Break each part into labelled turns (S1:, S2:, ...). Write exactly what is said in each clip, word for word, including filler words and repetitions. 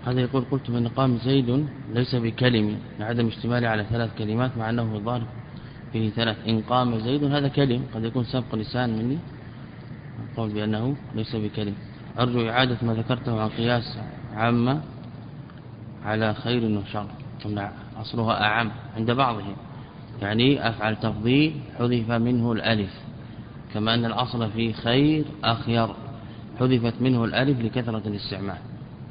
S1: هذا يقول قلت بأن قام زيد ليس بكلمة لعدم اشتماله على ثلاث كلمات مع أنه الظاهر فيه ثلاث. إن قام زيد هذا كلم، قد يكون سبق لسان مني أقول بأنه ليس بكلم. أرجو إعادة ما ذكرته عن قياس عامة على خير وشر. قلنا أصلها أعم عند بعضهم، يعني أفعل تفضيل حذف منه الألف، كما أن الأصل في خير أخير حذفت منه الألف لكثرة الاستعمال.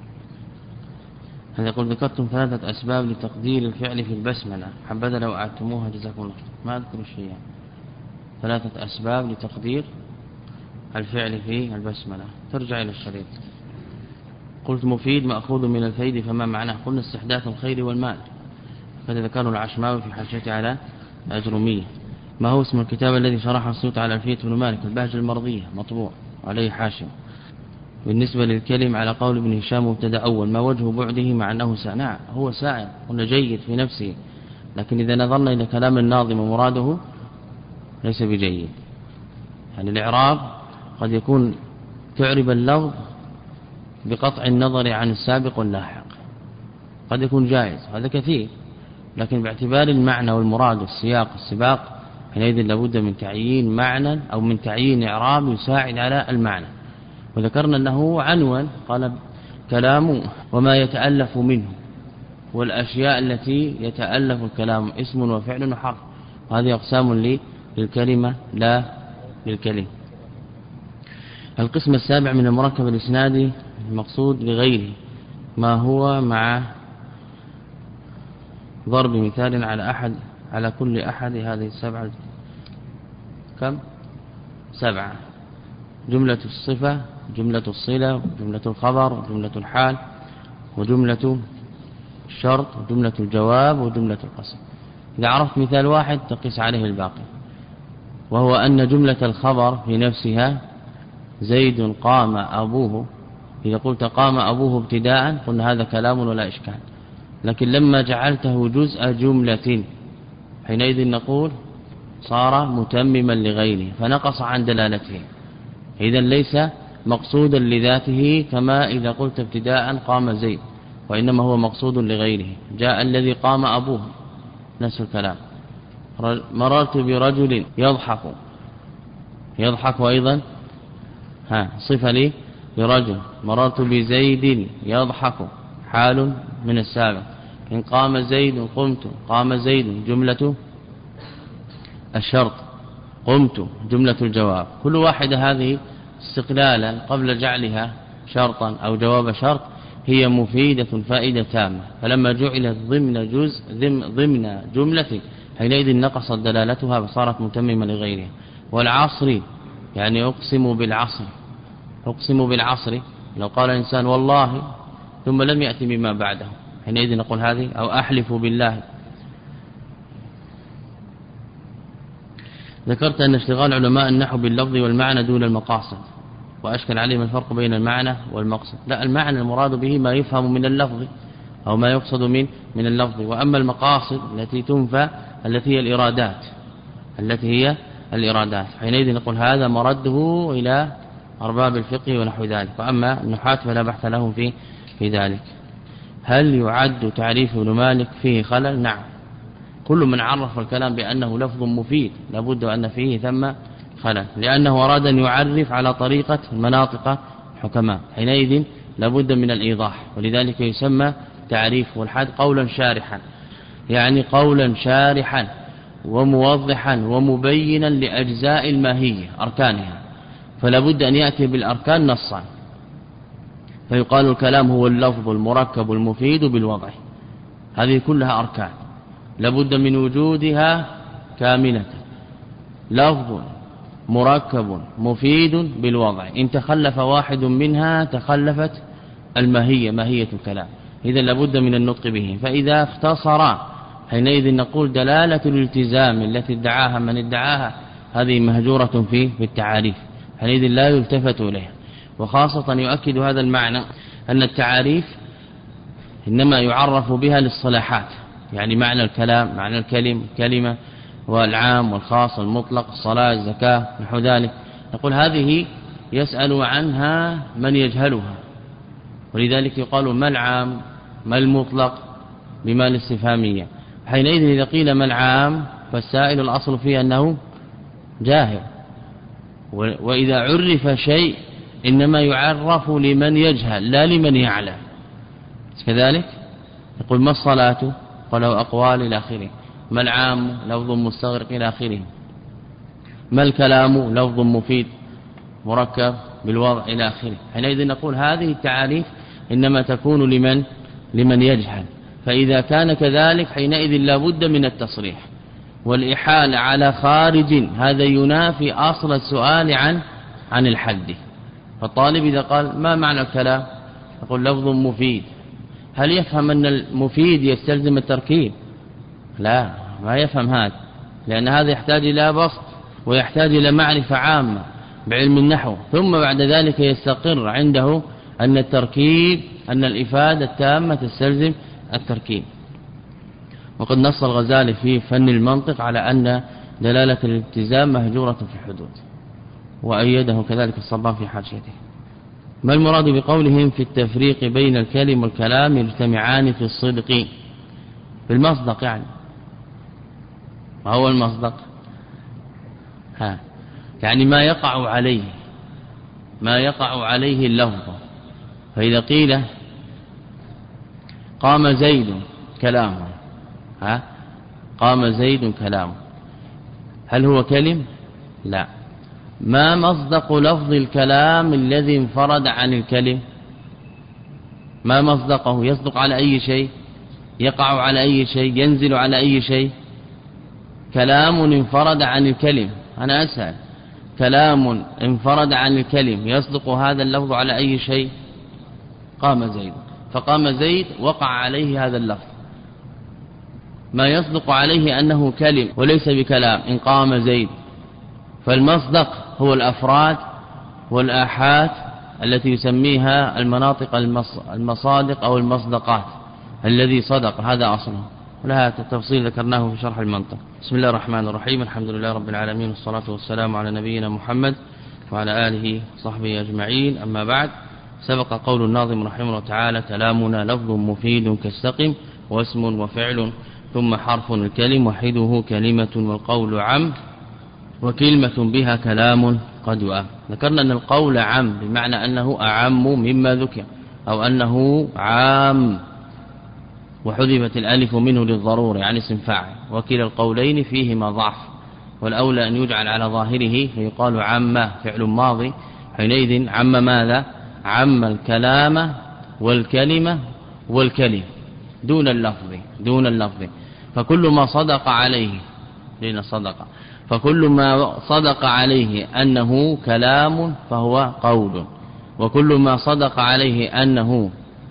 S1: هذا يقول ذكرتم ثلاثة أسباب لتقدير الفعل في البسملة، حبذا لو أعدتموها جزاكم الله. ما أذكر شيئا. ثلاثة أسباب لتقدير الفعل في البسملة، ترجع إلى الشريط. قلت مفيد مأخوذ من الفيد، فما معناه؟ قلنا استحداث الخير والمال، هذا ذكره العشماوي في حاشيته على أجرمية. ما هو اسم الكتاب الذي شرح السيوط على ألفية بن مالك؟ البهجة المرضية، مطبوع عليه حاشم. بالنسبة للكلم على قول ابن هشام مبتدا أول، ما وجه بعده مع أنه سانع؟ هو سائل، قلنا جيد في نفسه، لكن إذا نظرنا إلى كلام الناظم ومراده ليس بجيد. يعني الإعراب قد يكون تعرب اللفظ بقطع النظر عن السابق واللاحق، قد يكون جائز، هذا كثير، لكن باعتبار المعنى والمراد والسياق والسباق حينئذ لابد من تعيين معنى أو من تعيين إعراب يساعد على المعنى. وذكرنا أنه عنوان، قال كلام وما يتألف منه، والأشياء التي يتألف الكلام اسم وفعل وحرف، وهذه أقسام للكلمة لا للكلمة. القسم السابع من المركب الإسنادي المقصود لغيره، ما هو مع ضرب مثال على أحد على كل أحد هذه السبعة. كم؟ سبعة. جملة الصفة، جملة الصلة، جملة الخبر، جملة الحال، وجملة الشرط، وجملة الجواب، وجملة القسم. إذا عرفت مثال واحد تقيس عليه الباقي، وهو أن جملة الخبر في نفسها زيد قام أبوه، إذا قلت قام أبوه ابتداء قلنا هذا كلام ولا إشكال، لكن لما جعلته جزء جملة حينئذ نقول صار متمما لغيره فنقص عن دلالته، إذن ليس مقصودا لذاته كما إذا قلت ابتداء قام زيد، وإنما هو مقصود لغيره. جاء الذي قام أبوه نفس الكلام. مررت برجل يضحك، يضحك أيضا ها صفة لي برجل. مررت بزيد يضحك حال من السابق. إن قام زيد قمت، قام زيد جملة الشرط، قمت جملة الجواب. كل واحدة هذه استقلالا قبل جعلها شرطا أو جواب شرط هي مفيدة فائدة تامة، فلما جعلت ضمن جزء ضمن جملة حينئذ نقصت دلالتها فصارت متممة لغيرها. والعصر يعني أقسم بالعصر، أقسم بالعصر لو قال الإنسان والله ثم لم يأتي بما بعده حينئذ نقول هذه، أو أحلف بالله. ذكرت أن اشتغال علماء النحو باللفظ والمعنى دون المقاصد، وأشكل عليهم الفرق بين المعنى والمقصد. لا، المعنى المراد به ما يفهم من اللفظ أو ما يقصد من من اللفظ، وأما المقاصد التي تنفى التي هي الإرادات التي هي الإرادات حينئذ نقول هذا مرده إلى أرباب الفقه ونحو ذلك. وأما النحاة فلا بحث لهم في في ذلك. هل يعد تعريف ابن مالك فيه خلل؟ نعم، كل من عرف الكلام بأنه لفظ مفيد لابد أن فيه ثم خلل، لأنه أراد أن يعرف على طريقة المناطق حكماء، حينئذ لابد من الإيضاح، ولذلك يسمى تعريف والحد قولا شارحا، يعني قولا شارحا وموضحا ومبينا لأجزاء الماهية أركانها، فلا بد أن يأتي بالأركان نصا. فيقال الكلام هو اللفظ المركب المفيد بالوضع، هذه كلها أركان لابد من وجودها كاملة. لفظ مركب مفيد بالوضع، إن تخلف واحد منها تخلفت الماهية ماهية الكلام، إذا لابد من النطق به. فإذا اختصر حينئذ نقول دلالة الالتزام التي ادعاها من ادعاها هذه مهجورة في في التعاريف، حينئذ لا يلتفت إليها. وخاصة يؤكد هذا المعنى أن التعاريف إنما يعرف بها للصلاحات، يعني معنى الكلام، معنى الكلم كلمة، والعام والخاص المطلق، الصلاة الزكاة نحو ذلك، نقول هذه يسأل عنها من يجهلها، ولذلك يقال ما العام ما المطلق بما الاستفهامية. حينئذ إذا قيل ما العام فالسائل الأصل فيه أنه جاهل، وإذا عرف شيء إنما يعرف لمن يجهل لا لمن يعلم. كذلك يقول ما الصلاة قالوا أقوال إلى آخره، ما العام لفظ مستغرق إلى آخره، ما الكلام لفظ مفيد مركب بالوضع إلى آخره. حينئذ نقول هذه التعاريف إنما تكون لمن لمن يجهل، فإذا كان كذلك حينئذ لا بد من التصريح والإحالة على خارج، هذا ينافي أصل السؤال عن عن الحد. فالطالب إذا قال ما معنى الكلام يقول لفظ مفيد، هل يفهم أن المفيد يستلزم التركيب؟ لا، ما يفهم هذا، لأن هذا يحتاج إلى بسط ويحتاج إلى معرفة عامة بعلم النحو، ثم بعد ذلك يستقر عنده أن التركيب أن الإفادة التامة تستلزم التركيب. وقد نص الغزالي في فن المنطق على أن دلالة الالتزام مهجورة في الحدود، وأيده كذلك الصبان في حاشيته. ما المراد بقولهم في التفريق بين الكلم والكلام يجتمعان في الصدق بالمصدق؟ يعني ما هو المصدق؟ ها يعني ما يقع عليه ما يقع عليه اللفظ. فإذا قيل قام زيد كلامه، ها قام زيد كلامه، هل هو كلم؟ لا. ما مصدق لفظ الكلام الذي انفرد عن الكلم؟ ما مصدقه؟ يصدق على أي شيء؟ يقع على أي شيء؟ ينزل على أي شيء؟ كلام انفرد عن الكلم، أنا أسأل كلام انفرد عن الكلم يصدق هذا اللفظ على أي شيء؟ قام زيد، فقام زيد وقع عليه هذا اللفظ، ما يصدق عليه أنه كلم وليس بكلام إن قام زيد. فالمصدق هو الأفراد والآحاد التي يسميها المناطق المصادق أو المصدقات، الذي صدق هذا أصله، ولها تفصيل ذكرناه في شرح المنطق. بسم الله الرحمن الرحيم، الحمد لله رب العالمين، والصلاة والسلام على نبينا محمد وعلى آله وصحبه أجمعين. أما بعد، سبق قول الناظم رحمه الله تعالى كلامنا لفظ مفيد كالسقم واسم وفعل ثم حرف الكلم وحده كلمة والقول عم وكلمة بها كلام قد وأم. ذكرنا أن القول عام بمعنى أنه أعم مما ذكر أو أنه عام، وحذفت الألف منه للضرورة يعني اسم فاعل، وكلا القولين فيهما ضعف، والأولى أن يجعل على ظاهره فيقال عم فعل ماضي، حينئذ عم ماذا؟ عم الكلام والكلمة والكلم دون اللفظ دون اللفظ فكل ما صدق عليه لنا صدق فكل ما صدق عليه أنه كلام فهو قول، وكل ما صدق عليه أنه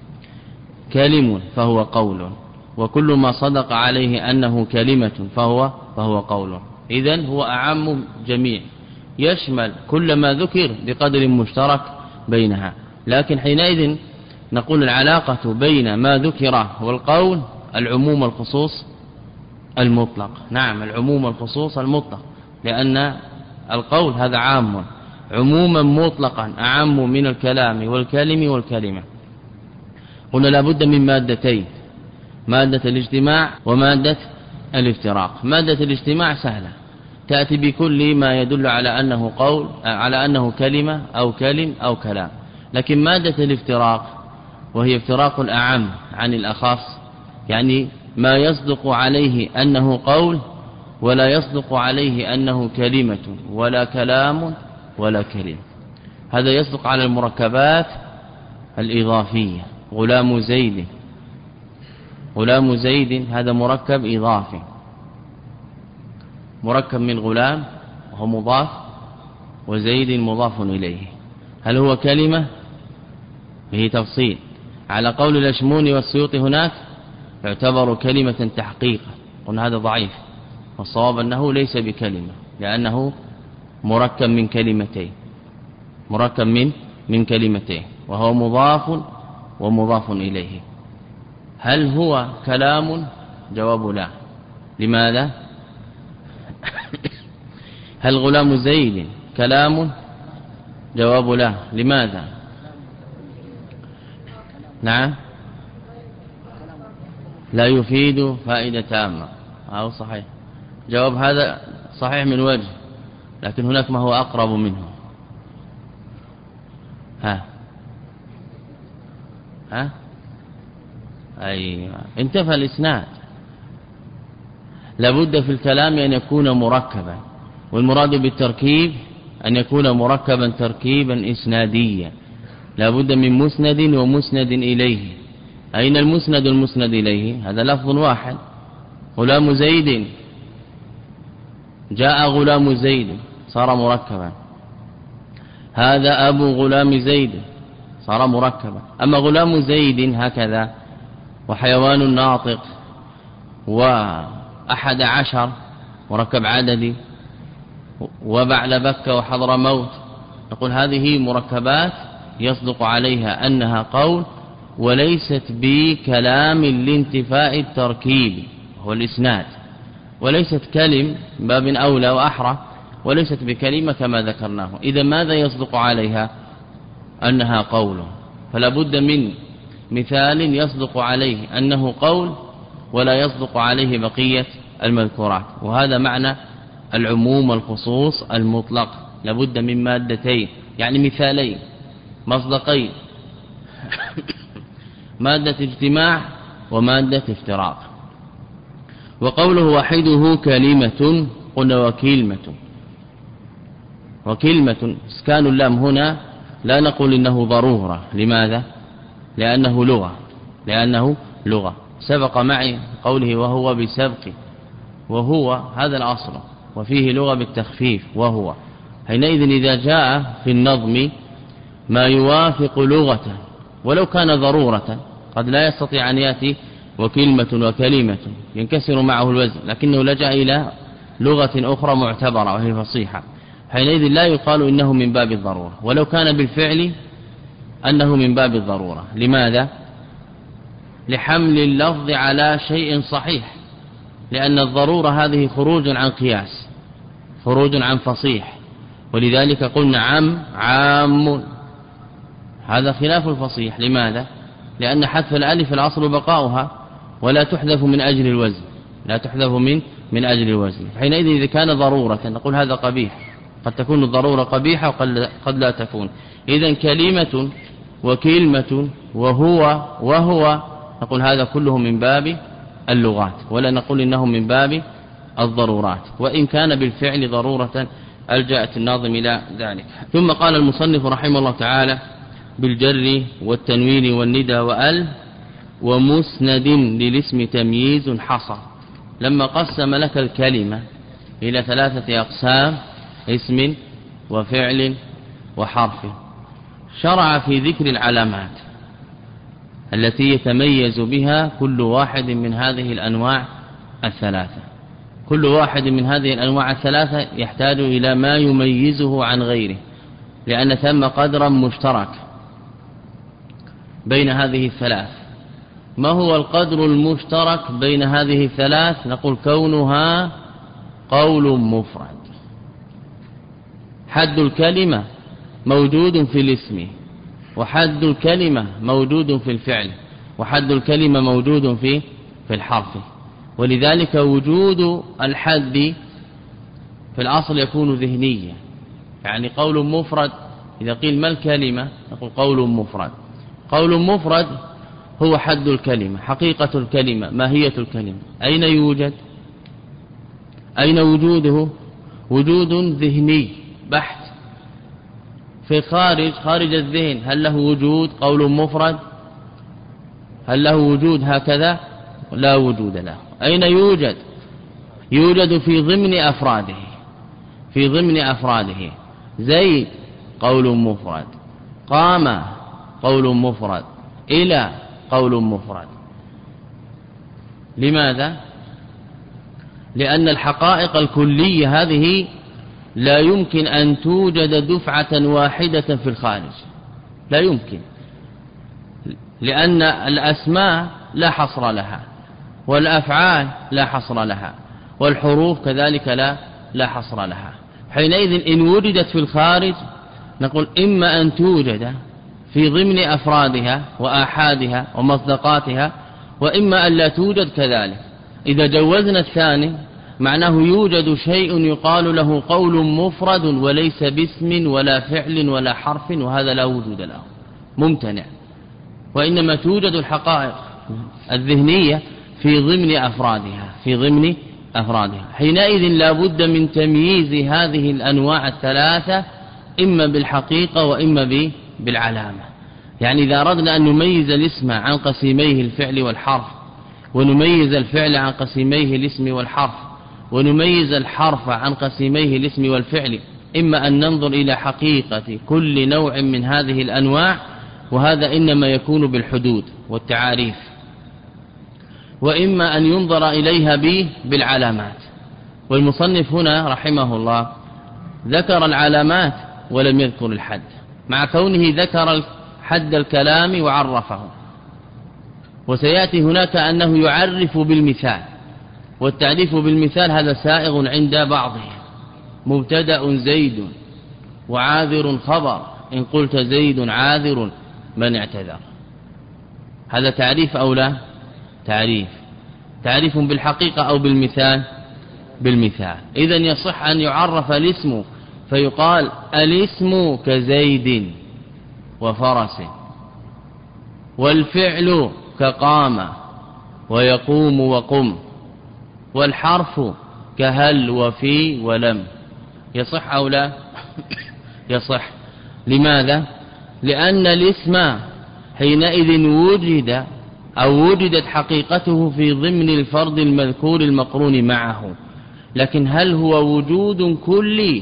S1: كلم فهو قول، وكل ما صدق عليه أنه كلمة فهو فهو قول. إذن هو أعم جميع، يشمل كل ما ذكر بقدر مشترك بينها. لكن حينئذ نقول العلاقة بين ما ذكر والقول العموم والخصوص المطلق. نعم، العموم والخصوص المطلق، لأن القول هذا عام عموما مطلقا أعم من الكلام والكلم والكلمة. قلنا لابد من مادتين، مادة الاجتماع ومادة الافتراق. مادة الاجتماع سهلة، تأتي بكل ما يدل على أنه قول على أنه كلمة أو كلم أو كلام. لكن مادة الافتراق وهي افتراق الأعم عن الأخص، يعني ما يصدق عليه أنه قول ولا يصدق عليه أنه كلمة ولا كلام ولا كلمة. هذا يصدق على المركبات الإضافية. غلام زيد غلام زيد هذا مركب إضافي، مركب من غلام وهو مضاف وزيد مضاف إليه. هل هو كلمة؟ به تفصيل. على قول الأشموني والسيوطي هناك يعتبر كلمة تحقيقا، قلنا هذا ضعيف، والصواب أنه ليس بكلمة لأنه مركب من كلمتين مركب من من كلمتين وهو مضاف ومضاف إليه. هل هو كلام؟ جواب لا. لماذا؟ هل غلام زيد كلام؟ جواب لا. لماذا؟ نعم لا يفيد فائدة تامة أو صحيح. جواب هذا صحيح من وجه، لكن هناك ما هو أقرب منه. ها ها أي انتفى الإسناد. لابد في الكلام أن يكون مركبا، والمراد بالتركيب أن يكون مركبا تركيبا إسناديا. لابد من مسند ومسند إليه. أين المسند المسند إليه؟ هذا لفظ واحد. غلام زيد، جاء غلام زيد صار مركبا. هذا أبو غلام زيد صار مركبا. أما غلام زيد هكذا وحيوان ناطق وأحد عشر مركب عددي وبعل بكة وحضر موت، نقول هذه مركبات يصدق عليها أنها قول وليست بكلام لانتفاء التركيب هو الإسناد، وليست كلم باب أولى وأحرى، وليست بكلمة كما ذكرناه. إذا ماذا يصدق عليها؟ أنها قول. فلا بد من مثال يصدق عليه أنه قول ولا يصدق عليه بقية المذكورات، وهذا معنى العموم والخصوص المطلق. لابد من مادتين، يعني مثالين مصدقين مادة اجتماع ومادة افتراق. وقوله وحده كلمة قلنا وكلمة. وكلمة اسكان اللام هنا لا نقول إنه ضرورة. لماذا؟ لأنه لغة لأنه لغة سبق معي قوله وهو بسبق، وهو هذا الأصل، وفيه لغة بالتخفيف وهو. حينئذ إذا جاء في النظم ما يوافق لغة ولو كان ضرورة، قد لا يستطيع أن يأتي وكلمة وكلمة ينكسر معه الوزن، لكنه لجأ إلى لغة أخرى معتبرة وهي فصيحة، حينئذ لا يقال إنه من باب الضرورة، ولو كان بالفعل أنه من باب الضرورة. لماذا؟ لحمل اللفظ على شيء صحيح، لأن الضرورة هذه خروج عن قياس، خروج عن فصيح، ولذلك قلنا عام عام، هذا خلاف الفصيح. لماذا؟ لأن حذف الألف الأصل بقاؤها ولا تحذف من أجل الوزن، لا تحذف من من أجل الوزن. حينئذ إذا كان ضرورة نقول هذا قبيح، قد تكون الضرورة قبيحة وقد لا تكون. إذن كلمة وكلمة وهو وهو نقول هذا كله من باب اللغات، ولا نقول إنه من باب الضرورات، وإن كان بالفعل ضرورة ألجأت الناظم إلى ذلك. ثم قال المصنف رحمه الله تعالى بالجر والتنوين والندى وأل ومسند للاسم تمييز حصى. لما قسم لك الكلمة إلى ثلاثة أقسام اسم وفعل وحرف، شرع في ذكر العلامات التي يتميز بها كل واحد من هذه الأنواع الثلاثة. كل واحد من هذه الأنواع الثلاثة يحتاج إلى ما يميزه عن غيره، لأن ثم قدرا مشترك بين هذه الثلاث. ما هو القدر المشترك بين هذه الثلاث؟ نقول كونها قول مفرد. حد الكلمة موجود في الاسم، وحد الكلمة موجود في الفعل، وحد الكلمة موجود في في الحرف. ولذلك وجود الحد في الأصل يكون ذهنيا، يعني قول مفرد. إذا قيل ما الكلمة نقول قول مفرد. قول مفرد هو حد الكلمة، حقيقة الكلمة، ماهية الكلمة، أين يوجد؟ أين وجوده؟ وجود ذهني بحت في خارج خارج الذهن. هل له وجود قول مفرد؟ هل له وجود هكذا؟ لا وجود له. أين يوجد؟ يوجد في ضمن أفراده، في ضمن أفراده. زيد قول مفرد، قام قول مفرد، إلى قول مفرد. لماذا؟ لأن الحقائق الكلية هذه لا يمكن أن توجد دفعة واحدة في الخارج، لا يمكن، لأن الأسماء لا حصر لها، والأفعال لا حصر لها، والحروف كذلك لا لا حصر لها. حينئذ إن وجدت في الخارج نقول إما أن توجد في ضمن أفرادها وآحادها ومصدقاتها، وإما أن لا توجد كذلك. إذا جوزنا الثاني معناه يوجد شيء يقال له قول مفرد وليس باسم ولا فعل ولا حرف، وهذا لا وجود له، ممتنع. وإنما توجد الحقائق الذهنية في ضمن أفرادها في ضمن أفرادها حينئذ لا بد من تمييز هذه الأنواع الثلاثة، إما بالحقيقة وإما بالعلامة. يعني إذا أردنا أن نميز الاسم عن قسيميه الفعل والحرف، ونميز الفعل عن قسيميه الاسم والحرف، ونميز الحرف عن قسيميه الاسم والفعل، إما أن ننظر إلى حقيقة كل نوع من هذه الأنواع، وهذا إنما يكون بالحدود والتعاريف، وإما أن ينظر إليها بالعلامات. والمصنف هنا رحمه الله ذكر العلامات ولم يذكر الحد، مع كونه ذكر حد الكلام وعرفه، وسيأتي هناك أنه يعرف بالمثال، والتعريف بالمثال هذا سائغ عند بعضهم. مبتدأ زيد وعاذر خبر، إن قلت زيد عاذر من اعتذر، هذا تعريف أو لا؟ تعريف تعريف بالحقيقة أو بالمثال؟ بالمثال. إذن يصح أن يعرف الاسم فيقال الاسم كزيد وفرس، والفعل كقام ويقوم وقم، والحرف كهل وفي ولم. يصح أو لا؟ يصح. لماذا؟ لأن الاسم حينئذ وجد أو وجدت حقيقته في ضمن الفرد المذكور المقرون معه، لكن هل هو وجود كلي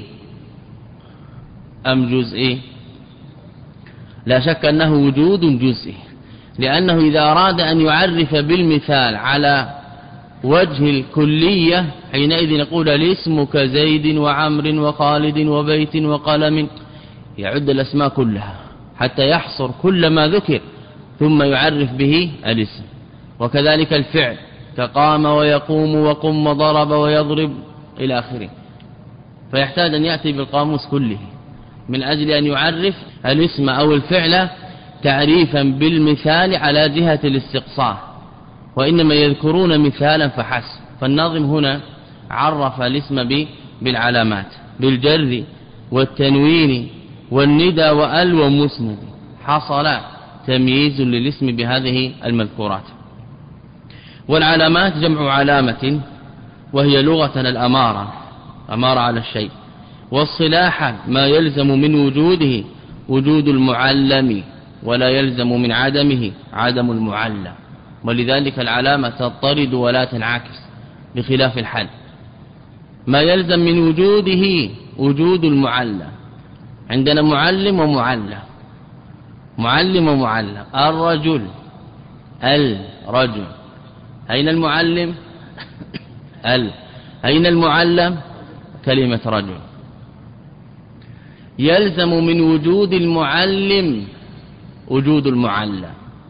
S1: أم جزئي؟ لا شك أنه وجود جزئي، لأنه إذا أراد أن يعرف بالمثال على وجه الكلية حينئذ نقول الاسم كزيد وعمر وخالد وبيت وقلم، يعد الأسماء كلها حتى يحصر كل ما ذكر ثم يعرف به الاسم. وكذلك الفعل كقام ويقوم وقم وضرب ويضرب إلى آخره، فيحتاج أن يأتي بالقاموس كله من أجل أن يعرف الاسم أو الفعل تعريفا بالمثال على جهة الاستقصاء، وإنما يذكرون مثالا فحسب. فالناظم هنا عرف الاسم بالعلامات، بالجر والتنوين والندى وأل ومسند، حصل تمييز للاسم بهذه المذكورات. والعلامات جمع علامة، وهي لغة الأمارة، أمارة على الشيء، والصلاح ما يلزم من وجوده وجود المعلم، ولا يلزم من عدمه عدم المعلم، ولذلك العلامة تضطرد ولا تنعكس بخلاف الحل. ما يلزم من وجوده وجود المعلم، عندنا معلم ومعلم، معلم ومعلم. الرجل الرجل، أين المعلم؟ ال أين المعلم؟ كلمة رجل. يلزم من وجود المعلم وجود المعلم،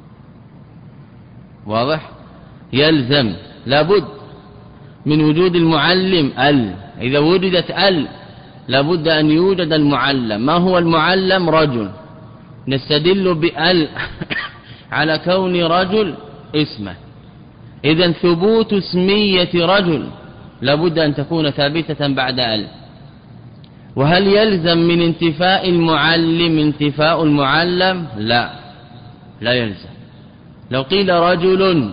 S1: واضح؟ يلزم لابد من وجود المعلم ال، إذا وجدت ال لابد أن يوجد المعلم. ما هو المعلم؟ رجل، نستدل بال على كون رجل اسمه، إذن ثبوت اسمية رجل لابد أن تكون ثابتة بعد ال. وهل يلزم من انتفاء المعلم انتفاء المعلم؟ لا، لا يلزم. لو قيل رجل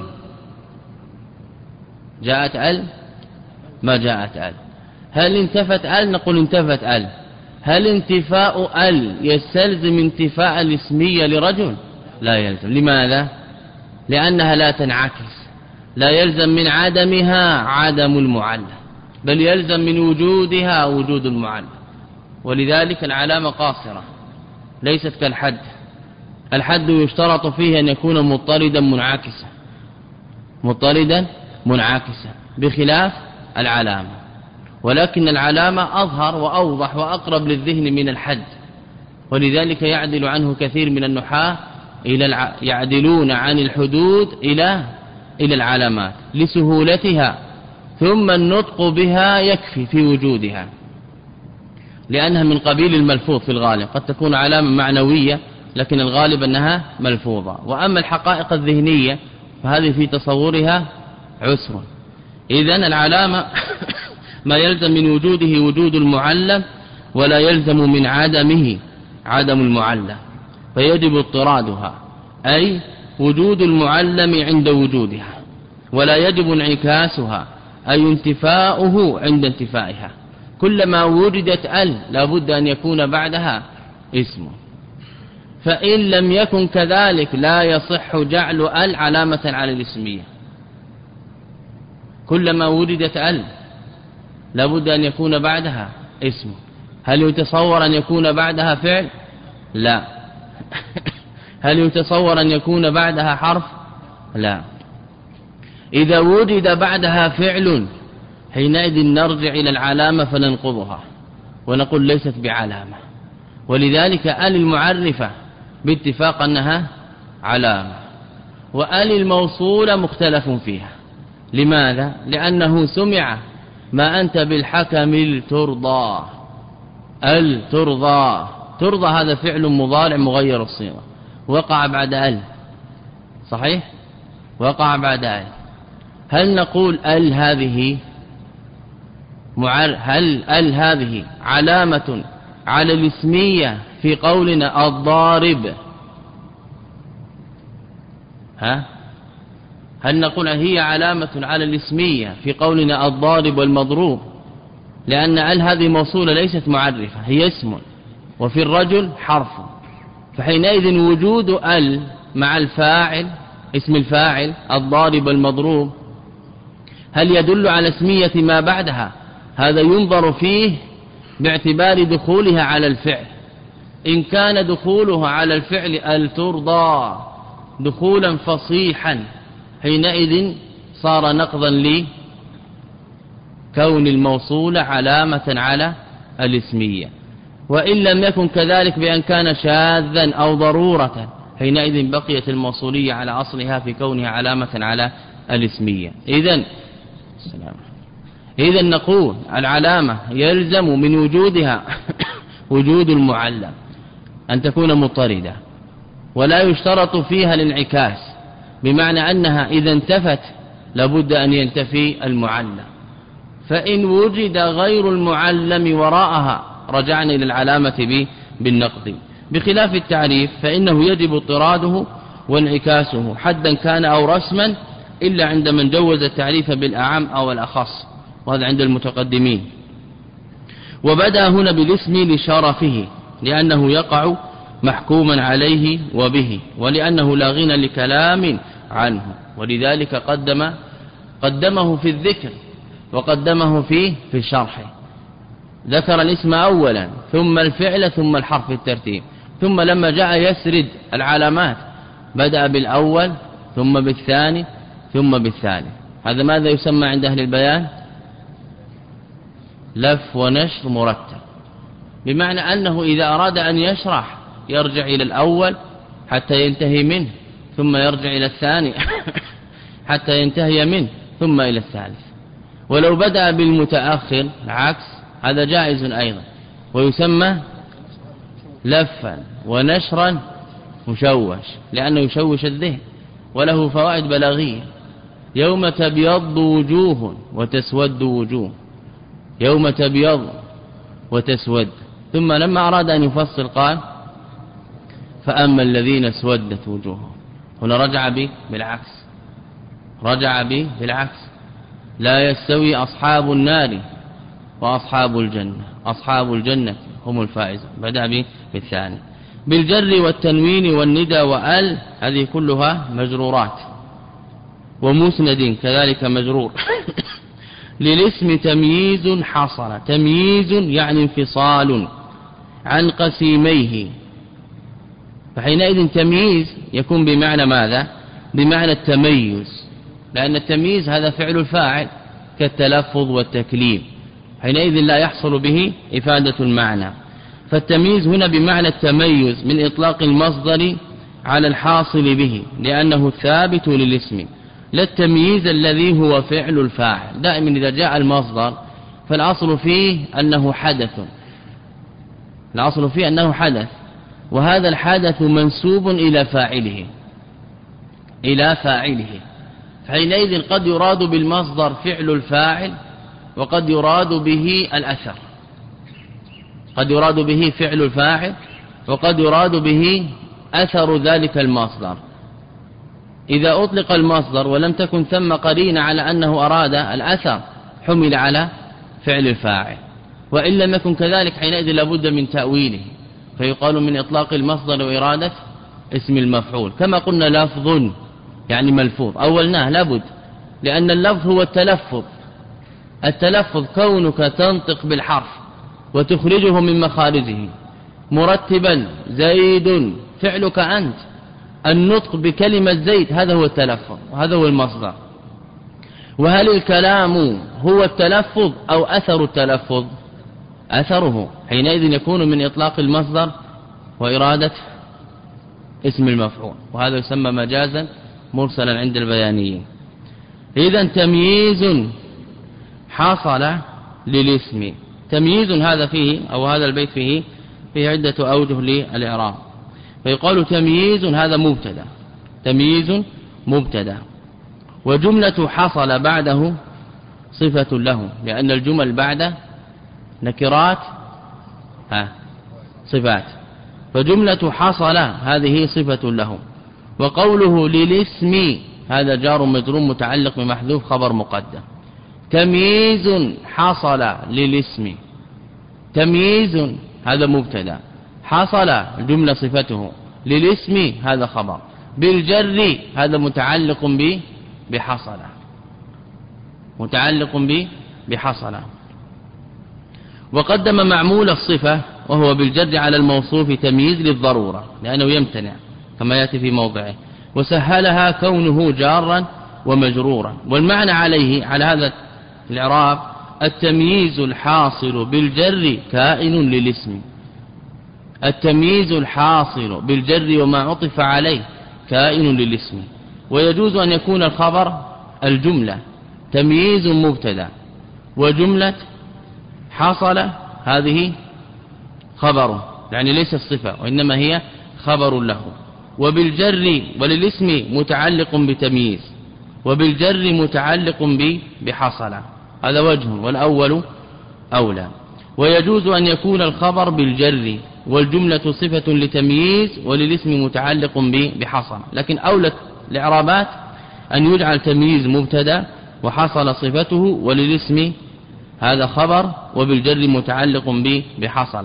S1: جاءت ال؟ ما جاءت ال. هل انتفت ال؟ نقول انتفت ال. هل انتفاء ال يستلزم انتفاء الاسمية لرجل؟ لا يلزم. لماذا؟ لأنها لا تنعكس. لا يلزم من عدمها عدم المعلم، بل يلزم من وجودها وجود المعلم. ولذلك العلامة قاصرة ليست كالحد. الحد يشترط فيه أن يكون مضطردا منعكسا، مضطردا منعكسا بخلاف العلامة. ولكن العلامة أظهر وأوضح وأقرب للذهن من الحد، ولذلك يعدل عنه كثير من النحاة إلى الع... يعدلون عن الحدود إلى إلى العلامات لسهولتها، ثم النطق بها يكفي في وجودها، لأنها من قبيل الملفوظ في الغالب. قد تكون علامة معنوية لكن الغالب أنها ملفوظة. وأما الحقائق الذهنية فهذه في تصورها عسر. إذن العلامة ما يلزم من وجوده وجود المعلم ولا يلزم من عدمه عدم المعلم، فيجب اضطرادها أي وجود المعلم عند وجودها، ولا يجب انعكاسها أي انتفاؤه عند انتفائها. كلما وجدت ال لابد أن يكون بعدها اسمه، فإن لم يكن كذلك لا يصح جعل ال علامة على الاسمية. كلما وجدت ال لابد أن يكون بعدها اسمه. هل يتصور أن يكون بعدها فعل؟ لا. هل يتصور أن يكون بعدها حرف؟ لا. إذا وجد بعدها فعل حينئذ نرجع إلى العلامة فننقضها ونقول ليست بعلامة. ولذلك آل المعرفة باتفاق أنها علامة، وآل الموصولة مختلف فيها. لماذا؟ لأنه سمع ما أنت بالحكم الترضى. الترضى ترضى هذا فعل مضارع مغير الصيغة وقع بعد ال، صحيح؟ وقع بعد ال. هل نقول ال هذه هل ال هذه علامة على الاسمية في قولنا الضارب؟ ها هل نقول هي علامة على الاسمية في قولنا الضارب والمضروب؟ لأن ال هذه موصولة ليست معرفة، هي اسم، وفي الرجل حرف، فحينئذ وجود ال مع الفاعل اسم الفاعل الضارب والمضروب هل يدل على اسمية ما بعدها؟ هذا ينظر فيه باعتبار دخولها على الفعل. إن كان دخولها على الفعل الترضى دخولا فصيحا حينئذ صار نقضا لكون الموصول علامة على الاسمية. وإن لم يكن كذلك بأن كان شاذا أو ضرورة حينئذ بقيت الموصولية على أصلها في كونها علامة على الاسمية. إذن إذن نقول العلامة يلزم من وجودها وجود المعلم أن تكون مضطردة، ولا يشترط فيها الانعكاس، بمعنى أنها إذا انتفت لابد أن ينتفي المعلم. فإن وجد غير المعلم وراءها رجعنا إلى العلامة بالنقض. بخلاف التعريف فإنه يجب اضطراده وانعكاسه حدا كان أو رسما، إلا عند من جوز التعريف بالأعم أو الأخص، وهذا عند المتقدمين. وبدأ هنا بالاسم لشرفه لأنه يقع محكوما عليه وبه، ولأنه لا غنى لكلام عنه، ولذلك قدم قدمه في الذكر وقدمه فيه في الشرح. ذكر الاسم أولا ثم الفعل ثم الحرف في الترتيب، ثم لما جاء يسرد العلامات بدأ بالأول ثم بالثاني ثم بالثالث. هذا ماذا يسمى عند أهل البيان؟ لف ونشر مرتب، بمعنى أنه إذا أراد أن يشرح يرجع إلى الأول حتى ينتهي منه، ثم يرجع إلى الثاني حتى ينتهي منه، ثم إلى الثالث. ولو بدأ بالمتأخر العكس هذا جائز أيضا، ويسمى لفا ونشرا مشوش، لأنه يشوش الذهن وله فوائد بلاغية. يوم تبيض وجوه وتسود وجوه، يوم تبيض وتسود. ثم لما أراد أن يفصل قال فأما الذين اسودت وجوههم، هنا رجع به بالعكس، رجع به بالعكس. لا يستوي أصحاب النار وأصحاب الجنة، أصحاب الجنة هم الفائزون، بدأ به بالثاني. بالجر والتنوين والندى وال هذه كلها مجرورات، ومسند كذلك مجرور. للاسم تمييز حصل، تمييز يعني انفصال عن قسيميه، فحينئذ تمييز يكون بمعنى ماذا؟ بمعنى التميز، لأن التمييز هذا فعل الفاعل كالتلفظ والتكليم، حينئذ لا يحصل به إفادة المعنى. فالتمييز هنا بمعنى التميز من إطلاق المصدر على الحاصل به، لأنه ثابت للاسم، لا التمييز الذي هو فعل الفاعل. دائما إذا جاء المصدر فالأصل فيه أنه حدث، الأصل فيه أنه حدث، وهذا الحدث منسوب إلى فاعله إلى فاعله حينئذ قد يراد بالمصدر فعل الفاعل وقد يراد به الأثر قد يراد به فعل الفاعل وقد يراد به أثر ذلك المصدر. إذا أطلق المصدر ولم تكن ثم قرينة على أنه أراد الأثر حمل على فعل الفاعل، وإن لم يكن كذلك حينئذ لابد من تأويله، فيقال من إطلاق المصدر وإرادة اسم المفعول. كما قلنا لفظ يعني ملفوظ أولناه لابد، لأن اللفظ هو التلفظ. التلفظ كونك تنطق بالحرف وتخرجه من مخارجه مرتبا زيد فعلك أنت، النطق بكلمة زيد هذا هو التلفظ وهذا هو المصدر. وهل الكلام هو التلفظ أو أثر التلفظ؟ أثره، حينئذ يكون من إطلاق المصدر وإرادة اسم المفعول، وهذا يسمى مجازا مرسلا عند البيانيين. إذن تمييز حصل للاسم. تمييز هذا فيه أو هذا البيت فيه فيه عدة أوجه للإعراب. فيقال تمييز هذا مبتدا، تمييز مبتدا، وجملة حصل بعده صفة له، لأن الجمل بعد نكرات ها صفات، فجملة حصل هذه صفة له. وقوله للاسم هذا جار مجرور متعلق بمحذوف خبر مقدم. تمييز حصل للاسم، تمييز هذا مبتدا، حصل الجملة صفته، للاسم هذا خبر، بالجر هذا متعلق ب بحصل، متعلق ب بحصل. وقدم معمول الصفة وهو بالجر على الموصوف تمييز للضرورة لأنه يمتنع كما يأتي في موضعه، وسهلها كونه جارا ومجرورا. والمعنى عليه على هذا الإعراب التمييز الحاصل بالجر كائن للاسم، التمييز الحاصل بالجر وما عطف عليه كائن للاسم. ويجوز أن يكون الخبر الجملة تمييز مبتدا، وجملة حصل هذه خبره يعني ليس الصفة وإنما هي خبر له. وبالجر وللاسم متعلق بتمييز، وبالجر متعلق بحصل، هذا وجه والأول أولى. ويجوز أن يكون الخبر بالجر والجملة صفة لتمييز وللاسم متعلق بحصل، لكن أولى الإعرابات أن يجعل تمييز مبتدا وحصل صفته وللاسم هذا خبر وبالجر متعلق بحصل.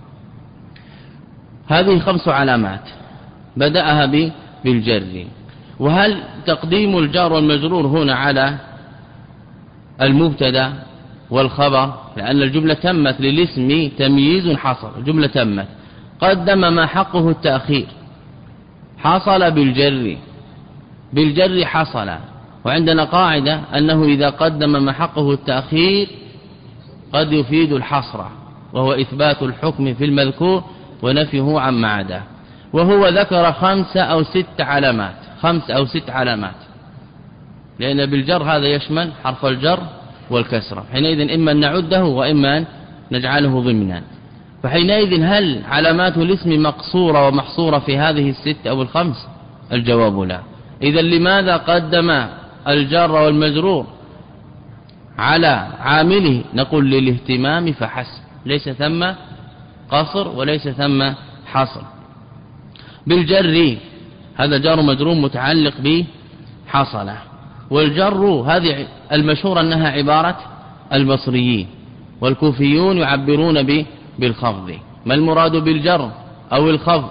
S1: هذه خمس علامات بدأها بالجر. وهل تقديم الجار والمجرور هنا على المبتدا والخبر؟ لأن الجملة تمت للاسم تمييز حصل، الجملة تمت، قدم ما حقه التأخير، حصل بالجر، بالجر حصل. وعندنا قاعدة أنه إذا قدم ما حقه التأخير قد يفيد الحصر، وهو إثبات الحكم في المذكور ونفيه عما عداه. وهو ذكر خمس أو ست علامات، خمس أو ست علامات، لأن بالجر هذا يشمل حرف الجر والكسرة، حينئذ إما أن نعده وإما أن نجعله ضمنا. فحينئذ هل علامات الاسم مقصورة ومحصورة في هذه الست أو الخمس؟ الجواب لا. إذا لماذا قدم الجر والمجرور على عامله؟ نقول للاهتمام فحسب، ليس ثم قصر وليس ثم حصر. بالجر هذا جار مجرور متعلق بحصل، والجر هذه المشهور أنها عبارة البصريين، والكوفيون يعبرون بالخفض. ما المراد بالجر أو الخفض؟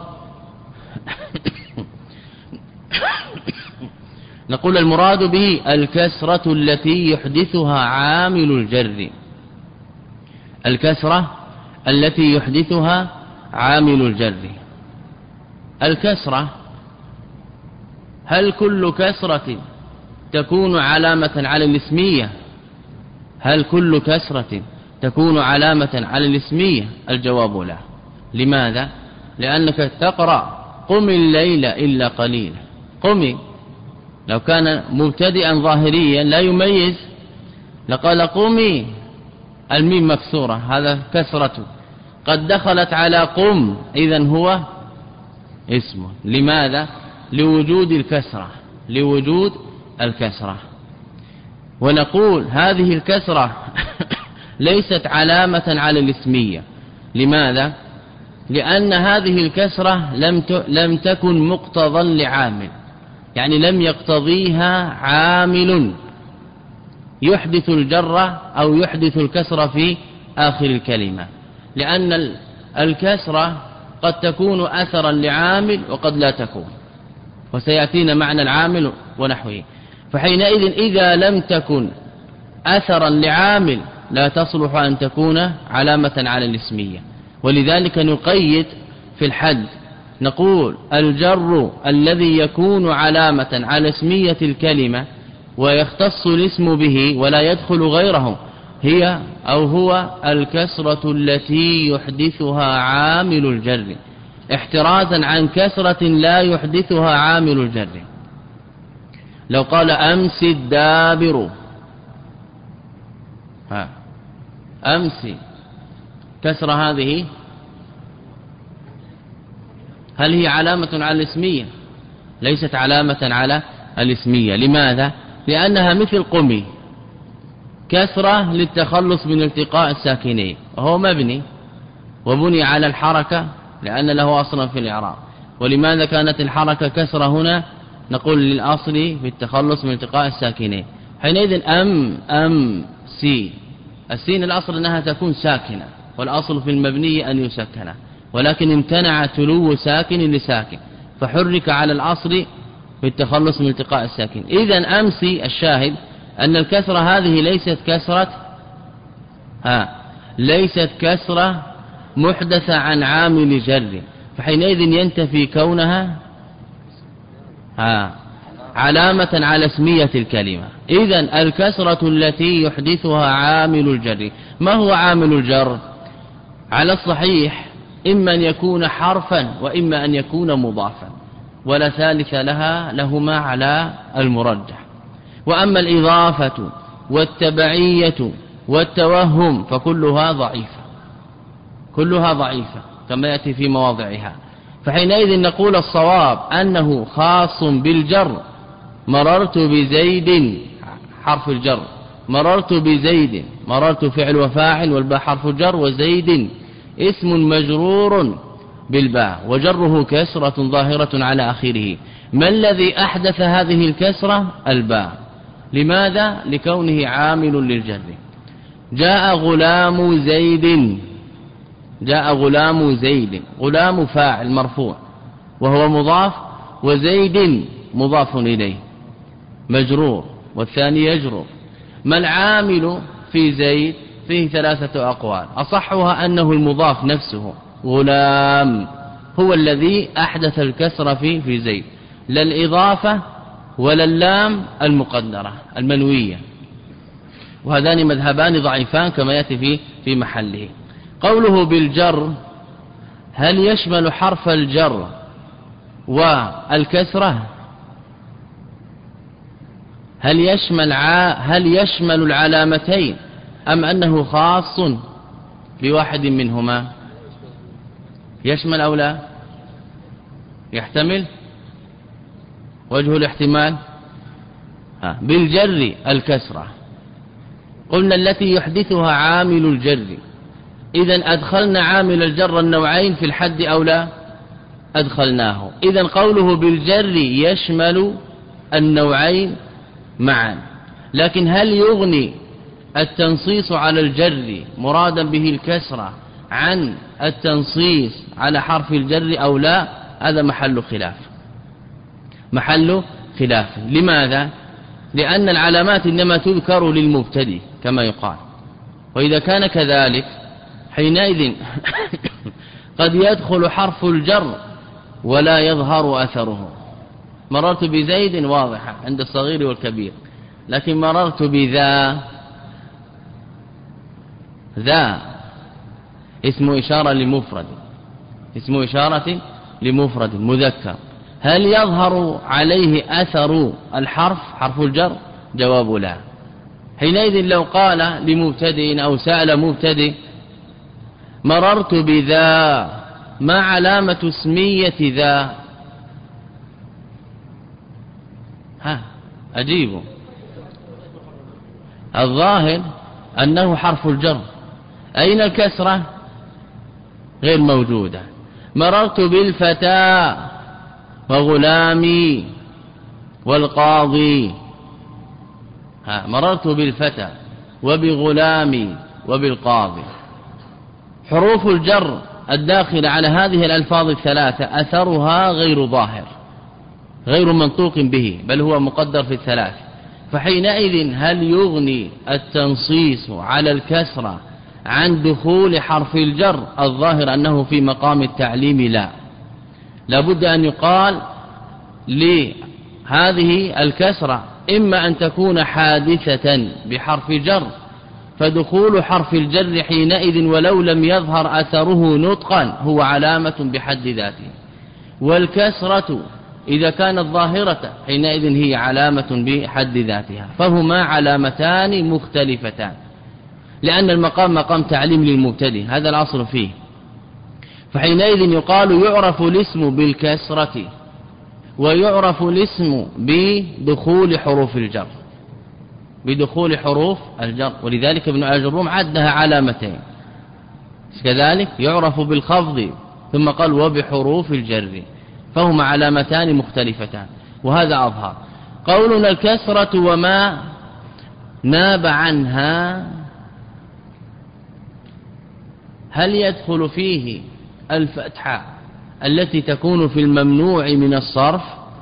S1: نقول المراد به الكسرة التي يحدثها عامل الجر، الكسرة التي يحدثها عامل الجر. الكسرة هل كل كسرة تكون علامة على الاسمية؟ هل كل كسرة تكون علامة على الاسمية؟ الجواب لا. لماذا؟ لأنك تقرأ قم الليل إلا قليلا، قم لو كان مبتدئا ظاهريا لا يميز لقال قمي، الميم مكسورة هذا كسرة، قد دخلت على قم إذن هو اسم. لماذا؟ لوجود الكسرة لوجود الكسرة ونقول هذه الكسرة ليست علامة على الاسمية. لماذا؟ لأن هذه الكسرة لم لم تكن مقتضى لعامل، يعني لم يقتضيها عامل يحدث الجر أو يحدث الكسرة في آخر الكلمة، لأن الكسرة قد تكون أثرا لعامل وقد لا تكون، وسيأتينا معنى العامل ونحوه. فحينئذ إذا لم تكن أثرا لعامل لا تصلح أن تكون علامة على الاسمية. ولذلك نقيد في الحد نقول الجر الذي يكون علامة على اسمية الكلمة ويختص الاسم به ولا يدخل غيره هي أو هو الكسرة التي يحدثها عامل الجر، احترازا عن كسرة لا يحدثها عامل الجر. لو قال أمس الدابر، ها أمس كسرة هذه هل هي علامة على الاسمية؟ ليست علامة على الاسمية. لماذا؟ لأنها مثل قمي، كسرة للتخلص من التقاء الساكنين، وهو مبني وبني على الحركة لأن له أصلا في الإعراب. ولماذا كانت الحركة كسرة هنا؟ نقول للأصل في التخلص من التقاء الساكنين. حينئذ أم أم سي، السين الأصل أنها تكون ساكنة، والأصل في المبني أن يسكن، ولكن امتنع تلو ساكن لساكن فحرك على الأصل في التخلص من التقاء الساكن. إذن أمسي الشاهد أن الكسرة هذه ليست كسرة ها ليست كسرة محدثة عن عامل جر، فحينئذ ينتفي كونها ها علامة على اسمية الكلمة. إذن الكسرة التي يحدثها عامل الجر. ما هو عامل الجر؟ على الصحيح إما أن يكون حرفا وإما أن يكون مضافا، ولا ثالث لها لهما على المرجح. وأما الإضافة والتبعية والتوهم فكلها ضعيفة كلها ضعيفة كما يأتي في مواضعها. فحينئذ نقول الصواب أنه خاص بالجر. مررت بزيد حرف الجر، مررت بزيد، مررت فعل وفاعل والباء حرف الجر، وزيد اسم مجرور بالباء وجره كسرة ظاهرة على آخره. ما الذي أحدث هذه الكسرة؟ الباء. لماذا؟ لكونه عامل للجر. جاء غلام زيد، جاء غلام زيد، غلام فاعل مرفوع وهو مضاف، وزيد مضاف إليه مجرور والثاني يجرور. ما العامل في زيد؟ فيه ثلاثة أقوال، أصحها أنه المضاف نفسه غلام هو الذي أحدث الكسر في في زيد، لا الإضافة ولا اللام المقدرة المنوية، وهذان مذهبان ضعيفان كما يأتي في في محله. قوله بالجر هل يشمل حرف الجر والكسرة؟ هل يشمل ع... هل يشمل العلامتين أم أنه خاص بواحد منهما؟ يشمل أو لا؟ يحتمل وجه الاحتمال. ها. بالجر الكسرة قلنا التي يحدثها عامل الجر، إذن أدخلنا عامل الجر النوعين في الحد أو لا؟ أدخلناه. إذن قوله بالجر يشمل النوعين معا، لكن هل يغني التنصيص على الجر مرادا به الكسرة عن التنصيص على حرف الجر أو لا؟ هذا محل خلاف محل خلاف. لماذا؟ لأن العلامات إنما تذكر للمبتدئ كما يقال، وإذا كان كذلك حينئذ قد يدخل حرف الجر ولا يظهر أثره. مررت بزيد واضحة عند الصغير والكبير، لكن مررت بذا، ذا اسم إشارة لمفرد، اسم إشارة لمفرد مذكر، هل يظهر عليه أثر الحرف حرف الجر؟ جواب لا. حينئذ لو قال لمبتدئ أو سأل مبتدئ مررت بذا، ما علامة اسمية ذا؟ ها أجيبه. الظاهر أنه حرف الجر. أين الكسرة؟ غير موجودة. مررت بالفتى وغلامي والقاضي. ها مررت بالفتى وبغلامي وبالقاضي. حروف الجر الداخلة على هذه الألفاظ الثلاثة أثرها غير ظاهر، غير منطوق به، بل هو مقدر في الثلاث. فحينئذ هل يغني التنصيص على الكسرة عن دخول حرف الجر؟ الظاهر أنه في مقام التعليم لا، لابد أن يقال لهذه الكسرة إما أن تكون حادثة بحرف جر، فدخول حرف الجر حينئذ ولو لم يظهر أثره نطقا هو علامة بحد ذاته، والكسرة إذا كانت ظاهرة حينئذ هي علامة بحد ذاتها، فهما علامتان مختلفتان، لأن المقام مقام تعليم للمبتدئ، هذا الأصل فيه. فحينئذ يقال يعرف الاسم بالكسرة ويعرف الاسم بدخول حروف الجر، بدخول حروف الجر، ولذلك ابن أجروم عدها علامتين كذلك، يعرف بالخفض ثم قال وبحروف الجر، فهما علامتان مختلفتان، وهذا أظهر. قولنا الكسرة وما ناب عنها، هل يدخل فيه الفتحة التي تكون في الممنوع من الصرف،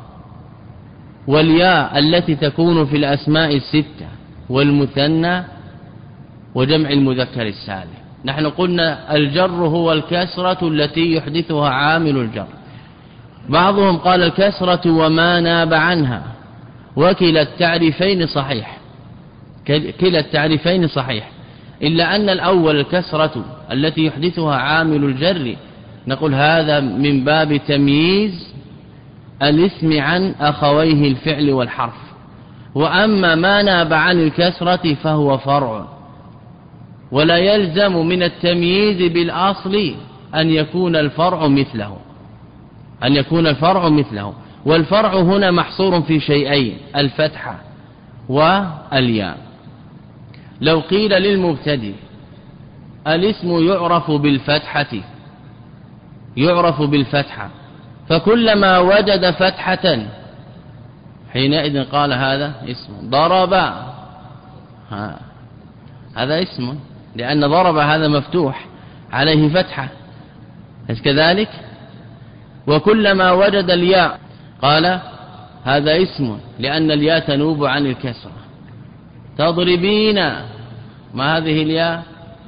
S1: والياء التي تكون في الأسماء الستة والمثنى وجمع المذكر السالم؟ نحن قلنا الجر هو الكسرة التي يحدثها عامل الجر. بعضهم قال الكسرة وما ناب عنها، وكلا التعريفين صحيح، كلا التعريفين صحيح، إلا أن الأول الكسرة التي يحدثها عامل الجر نقول هذا من باب تمييز الاسم عن أخويه الفعل والحرف، وأما ما ناب عن الكسرة فهو فرع، ولا يلزم من التمييز بالأصل أن يكون الفرع مثله، أن يكون الفرع مثله، والفرع هنا محصور في شيئين، الفتحة والياء. لو قيل للمبتدئ الاسم يعرف بالفتحة، يعرف بالفتحة، فكلما وجد فتحة حينئذ قال هذا اسم. ضرب ها هذا اسم، لأن ضرب هذا مفتوح عليه فتحة، كذلك وكلما وجد الياء قال هذا اسم، لأن الياء تنوب عن الكسرة. تضربين، ما هذه الياء؟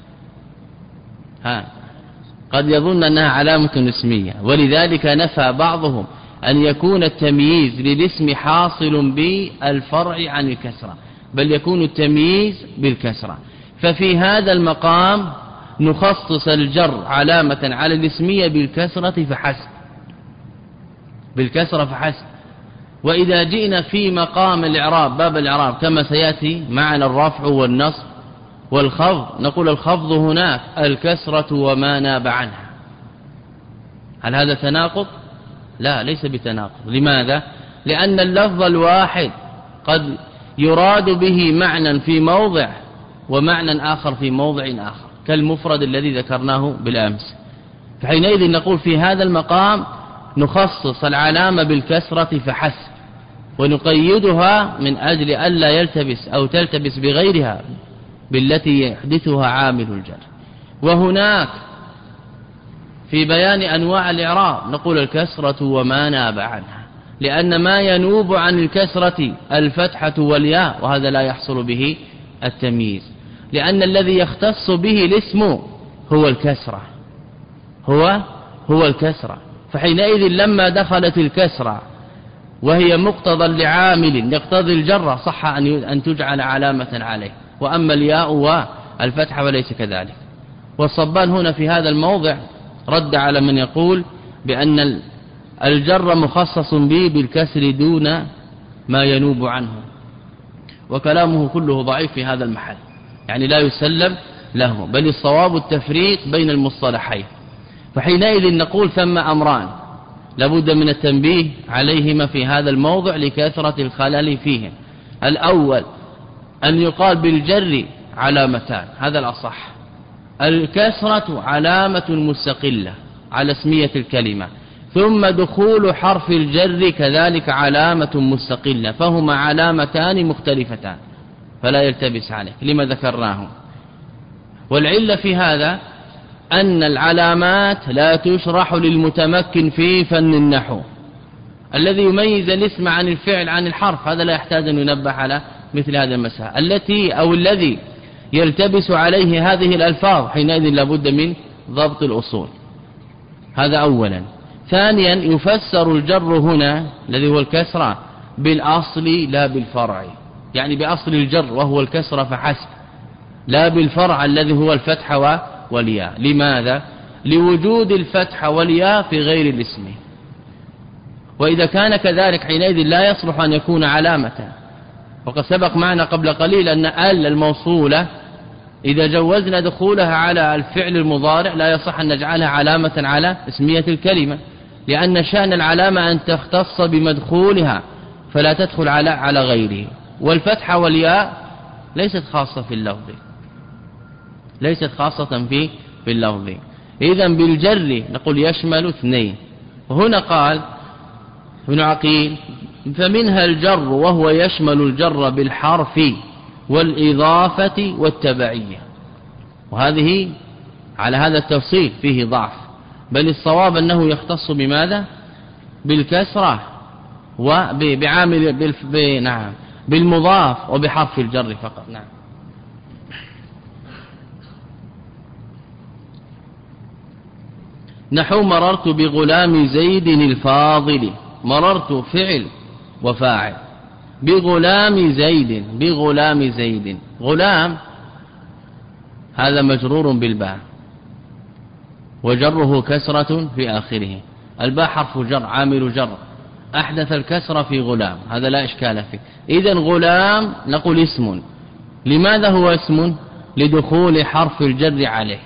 S1: ها قد يظن أنها علامة اسمية، ولذلك نفى بعضهم أن يكون التمييز للاسم حاصل بالفرع عن الكسرة، بل يكون التمييز بالكسرة. ففي هذا المقام نخصص الجر علامة على الاسمية بالكسرة فحسب، بالكسرة فحسب. وإذا جئنا في مقام الإعراب، باب الإعراب كما سيأتي معنا الرفع والنصب والخفض، نقول الخفض هناك الكسرة وما ناب عنها. هل هذا تناقض؟ لا، ليس بتناقض. لماذا؟ لأن اللفظ الواحد قد يراد به معنى في موضع ومعنى آخر في موضع آخر، كالمفرد الذي ذكرناه بالأمس. فحينئذ نقول في هذا المقام نخصص العلامة بالكسرة فحسب، ونقيدها من أجل ألا يلتبس أو تلتبس بغيرها بالتي يحدثها عامل الجر. وهناك في بيان أنواع الإعراب نقول الكسرة وما ناب عنها، لأن ما ينوب عن الكسرة الفتحة والياء، وهذا لا يحصل به التمييز، لأن الذي يختص به الاسم هو الكسرة، هو هو الكسرة. فحينئذ لما دخلت الكسرة وهي مقتضى لعامل يقتضي الجر صح أن تجعل علامة عليه، وأما الياء والفتحة وليس كذلك. والصبان هنا في هذا الموضع رد على من يقول بأن الجر مخصص به بالكسر دون ما ينوب عنه، وكلامه كله ضعيف في هذا المحل، يعني لا يسلم له، بل الصواب التفريق بين المصطلحين. فحينئذ نقول ثم أمران، لابد من التنبيه عليهما في هذا الموضع لكثرة الخلل فيهم. الأول أن يقال بالجر علامتان، هذا الأصح. الكسرة علامة مستقلة على اسمية الكلمة، ثم دخول حرف الجر كذلك علامة مستقلة، فهما علامتان مختلفتان فلا يلتبس عليك لما ذكرناه. والعلة في هذا أن العلامات لا تشرح للمتمكن في فن النحو الذي يميز الاسم عن الفعل عن الحرف، هذا لا يحتاج أن ينبه على مثل هذه المسائل التي أو الذي يلتبس عليه هذه الألفاظ، حينئذ لابد من ضبط الأصول. هذا أولا. ثانيا يفسر الجر هنا الذي هو الكسرة بالأصل لا بالفرع، يعني بأصل الجر وهو الكسرة فحسب، لا بالفرع الذي هو الفتح والياء. لماذا؟ لوجود الفتح والياء في غير الاسم، وإذا كان كذلك حينئذ لا يصلح أن يكون علامة. وقد سبق معنا قبل قليل أن آل الموصولة إذا جوزنا دخولها على الفعل المضارع لا يصح أن نجعلها علامة على اسمية الكلمة، لأن شأن العلامة أن تختص بمدخولها فلا تدخل على على غيره. والفتح والياء ليست خاصة في اللفظ، ليست خاصة في في اللفظ. إذن بالجر نقول يشمل اثنين. وهنا قال ابن عقيل فمنها الجر وهو يشمل الجر بالحرف والإضافة والتبعية، وهذه على هذا التفصيل فيه ضعف، بل الصواب أنه يختص بماذا؟ بالكسرة وبعامل نعم بالمضاف وبحرف الجر فقط. نعم. نحو مررت بغلام زيد الفاضل، مررت فعل وفاعل، بغلام زيد، بغلام زيد، غلام هذا مجرور بالباء وجره كسرة في آخره، الباء حرف جر عامل جر، أحدث الكسرة في غلام، هذا لا إشكال فيه. إذن غلام نقول اسم. لماذا هو اسم؟ لدخول حرف الجر عليه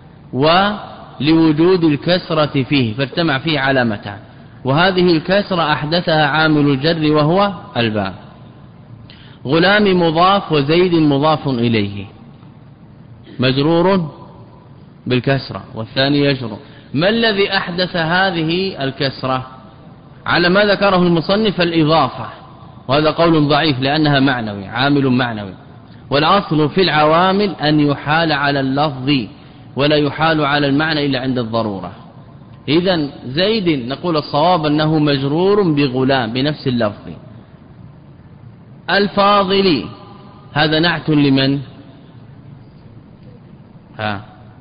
S1: ولوجود الكسرة فيه، فاجتمع فيه علامتان، وهذه الكسرة أحدثها عامل الجر وهو الباء. غلام مضاف وزيد مضاف إليه مجرور بالكسرة والثاني يجر. ما الذي أحدث هذه الكسرة؟ على ما ذكره المصنف الإضافة، وهذا قول ضعيف لأنها معنوي، عامل معنوي، والأصل في العوامل أن يحال على اللفظ ولا يحال على المعنى إلا عند الضرورة. إذن زيد نقول الصواب أنه مجرور بغلام بنفس اللفظ. الفاضل هذا نعت لمن؟ ها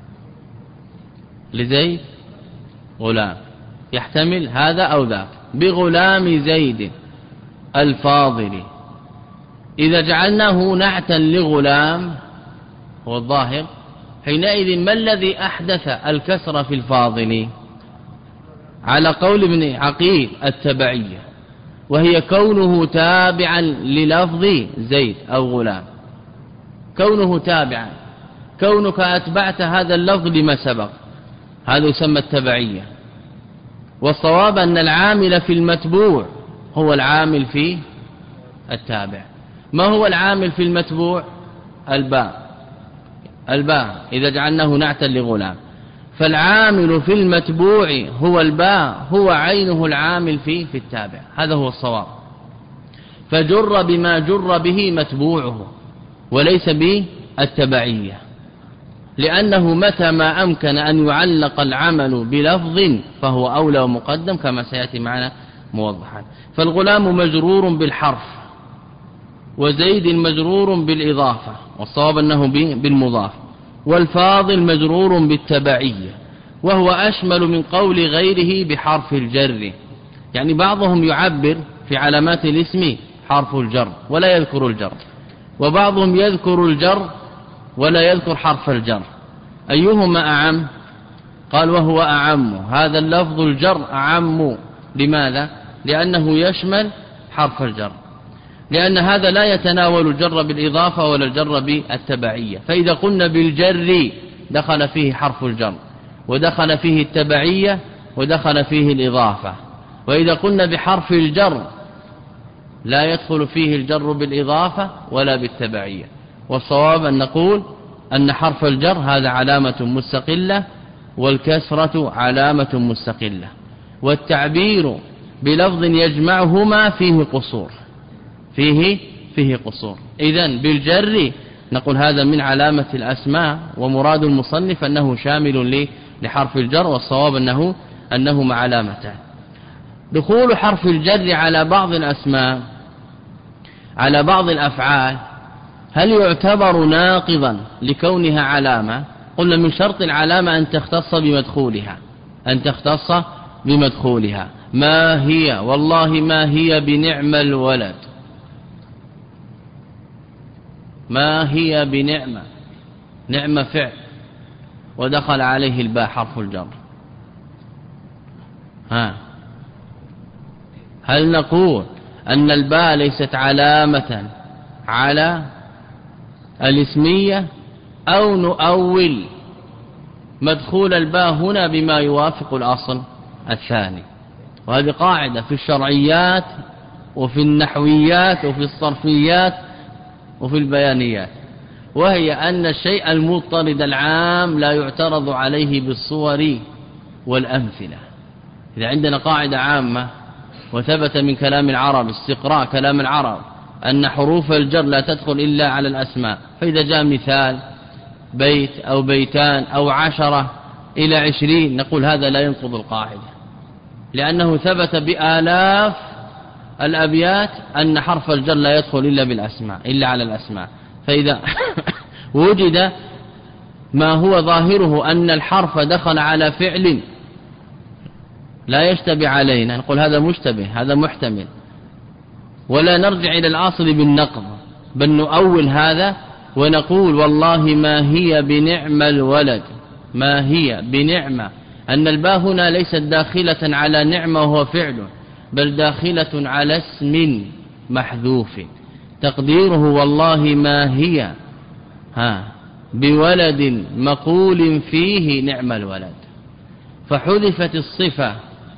S1: لزيد غلام، يحتمل هذا أو ذاك. بغلام زيد الفاضل، إذا جعلناه نعتا لغلام هو الظاهر، حينئذ ما الذي أحدث الكسر في الفاضل؟ على قول ابن عقيل التبعية، وهي كونه تابعا للفظ زيد أو غلام، كونه تابعا، كونك أتبعت هذا اللفظ لما سبق، هذا يسمى التبعية. والصواب أن العامل في المتبوع هو العامل في التابع. ما هو العامل في المتبوع؟ الباء، الباء إذا جعلناه نعتا لغلام، فالعامل في المتبوع هو الباء، هو عينه العامل في في التابع، هذا هو الصواب. فجر بما جر به متبوعه وليس بالتبعية، لأنه متى ما أمكن أن يعلق العمل بلفظ فهو أولى ومقدم كما سيأتي معنا موضحا. فالغلام مجرور بالحرف وزيد مجرور بالإضافة، والصواب أنه بالمضاف، والفاضل مجرور بالتبعية، وهو أشمل من قول غيره بحرف الجر. يعني بعضهم يعبر في علامات الاسم حرف الجر ولا يذكر الجر، وبعضهم يذكر الجر ولا يذكر حرف الجر، أيهما أعم؟ قال وهو أعم، هذا اللفظ الجر أعم. لماذا؟ لأنه يشمل حرف الجر، لأن هذا لا يتناول الجر بالإضافة ولا الجر بالتبعية. فإذا قلنا بالجر دخل فيه حرف الجر ودخل فيه التبعية ودخل فيه الإضافة، وإذا قلنا بحرف الجر لا يدخل فيه الجر بالإضافة ولا بالتبعية، والصواب أن نقول أن حرف الجر هذا علامة مستقلة والكسرة علامة مستقلة، والتعبير بلفظ يجمعهما فيه قصور فيه فيه قصور. إذن بالجر نقول هذا من علامة الأسماء، ومراد المصنف أنه شامل لحرف الجر، والصواب أنه أنهما علامتان. دخول حرف الجر على بعض الأسماء على بعض الأفعال هل يعتبر ناقضا لكونها علامة؟ قلنا من شرط العلامة أن تختص بمدخولها أن تختص بمدخولها. ما هي والله ما هي بنعم الولد، ما هي بنعمة، نعمة فعل ودخل عليه الباء حرف الجر، ها هل نقول أن الباء ليست علامة على الاسمية، أو نؤول مدخول الباء هنا بما يوافق الأصل الثاني؟ وهذه قاعدة في الشرعيات وفي النحويات وفي الصرفيات وفي البيانيات، وهي أن الشيء المضطرد العام لا يعترض عليه بالصور والأمثلة. إذا عندنا قاعدة عامة وثبت من كلام العرب استقراء كلام العرب أن حروف الجر لا تدخل إلا على الأسماء، فإذا جاء مثال بيت أو بيتان أو عشرة إلى عشرين نقول هذا لا ينقض القاعدة، لأنه ثبت بآلاف الأبيات أن حرف الجر لا يدخل إلا بالأسماء إلا على الأسماء. فإذا وجد ما هو ظاهره أن الحرف دخل على فعل لا يشتبه علينا نقول هذا مشتبه هذا محتمل، ولا نرجع إلى الأصل بالنقض، بل نؤول هذا ونقول والله ما هي بنعم الولد، ما هي بنعمة، أن الباء هنا ليست داخلة على نعمة وهو فعل، بل داخلة على اسم محذوف تقديره والله ما هي ها بولد مقول فيه نعم الولد، فحذفت الصفة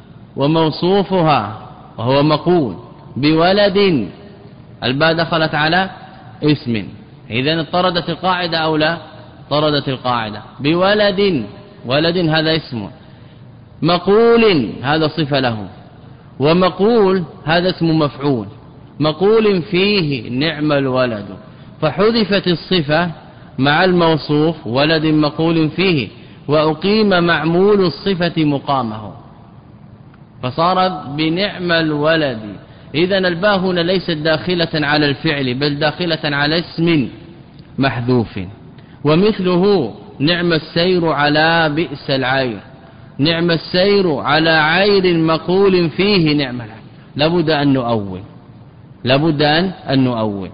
S1: وموصوفها وهو مقول بولد، الباء دخلت على اسم، إذن اضطردت القاعدة أو لا؟ طردت القاعدة. بولد، ولد هذا اسم، مقول هذا صفة له، ومقول هذا اسم مفعول، مقول فيه نعم الولد، فحذفت الصفة مع الموصوف ولد مقول فيه، وأقيم معمول الصفة مقامه فصار بنعم الولد. إذن الباء هنا ليست داخلة على الفعل بل داخلة على اسم محذوف. ومثله نعم السير على بئس العير، نعم السير على عير مقول فيه نعم العير، لابد أن نؤول لابد أن نؤول.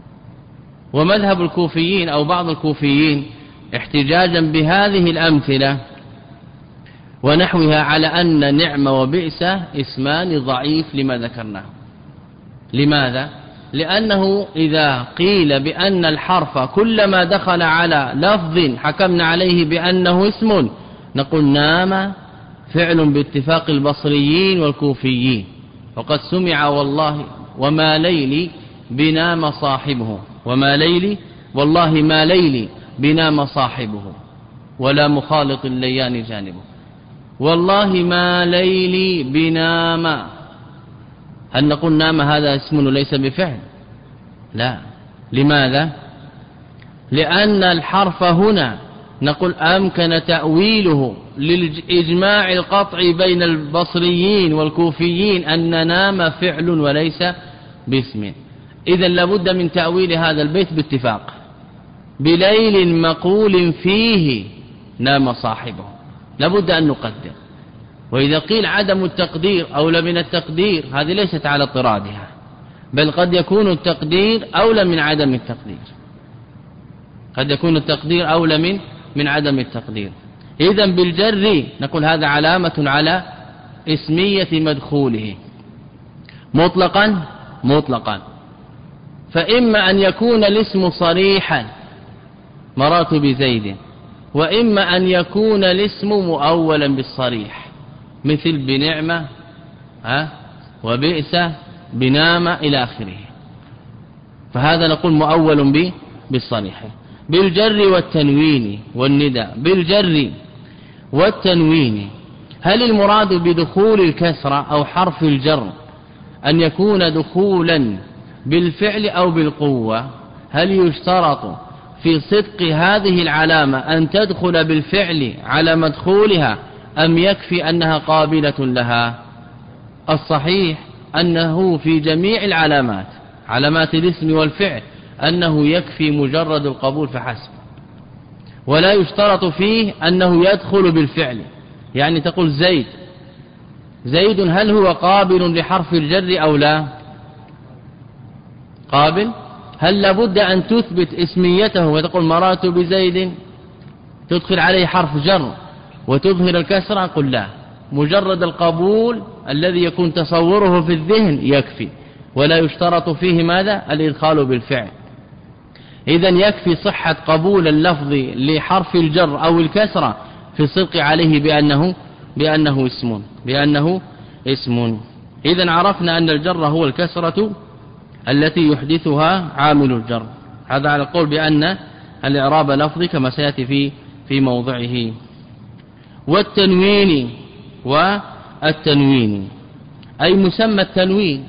S1: ومذهب الكوفيين أو بعض الكوفيين احتجاجا بهذه الأمثلة ونحوها على أن نعم وبئس اسمان ضعيف لما ذكرناه. لماذا؟ لأنه إذا قيل بأن الحرف كلما دخل على لفظ حكمنا عليه بأنه اسم نقول نام فعل باتفاق البصريين والكوفيين، وقد سمع والله وما ليلي بنام صاحبه، وما ليلي والله ما ليلي بنام صاحبه ولا مخالط الليان جانبه، والله ما ليلي بنام. هل نقول نام هذا اسم ليس بفعل؟ لا. لماذا؟ لأن الحرف هنا نقول أمكن تأويله للإجماع القطعي بين البصريين والكوفيين أن نام فعل وليس باسم. إذن لابد من تأويل هذا البيت باتفاق بليل مقول فيه نام صاحبه، لابد أن نقدر. وإذا قيل عدم التقدير أولى من التقدير هذه ليست على اضطرادها، بل قد يكون التقدير أولى من عدم التقدير، قد يكون التقدير أولى من من عدم التقدير. إذن بالجر نقول هذا علامة على اسمية مدخوله مطلقا مطلقا، فإما أن يكون الاسم صريحا مررت بزيد، وإما أن يكون الاسم مؤولا بالصريح مثل بنعمة ها وبئس بنام إلى آخره. فهذا نقول مؤول به بالصريح. بالجر والتنوين والندى. بالجر والتنوين هل المراد بدخول الكسرة أو حرف الجر أن يكون دخولا بالفعل أو بالقوة؟ هل يشترط في صدق هذه العلامة أن تدخل بالفعل على مدخولها أم يكفي أنها قابلة لها؟ الصحيح أنه في جميع العلامات علامات الاسم والفعل أنه يكفي مجرد القبول فحسب، ولا يشترط فيه أنه يدخل بالفعل. يعني تقول زيد زيد هل هو قابل لحرف الجر أو لا؟ قابل. هل لابد أن تثبت اسميته وتقول مررت بزيد تدخل عليه حرف جر وتظهر الكسرة؟ قل لا، مجرد القبول الذي يكون تصوره في الذهن يكفي، ولا يشترط فيه ماذا؟ الإدخال بالفعل. إذن يكفي صحة قبول اللفظ لحرف الجر أو الكسرة في الصدق عليه بأنه بأنه اسم بأنه اسم. إذن عرفنا أن الجر هو الكسرة التي يحدثها عامل الجر. هذا على القول بأن الإعراب لفظي كما سيأتي في في موضعه. والتنوين والتنوين أي مسمى التنوين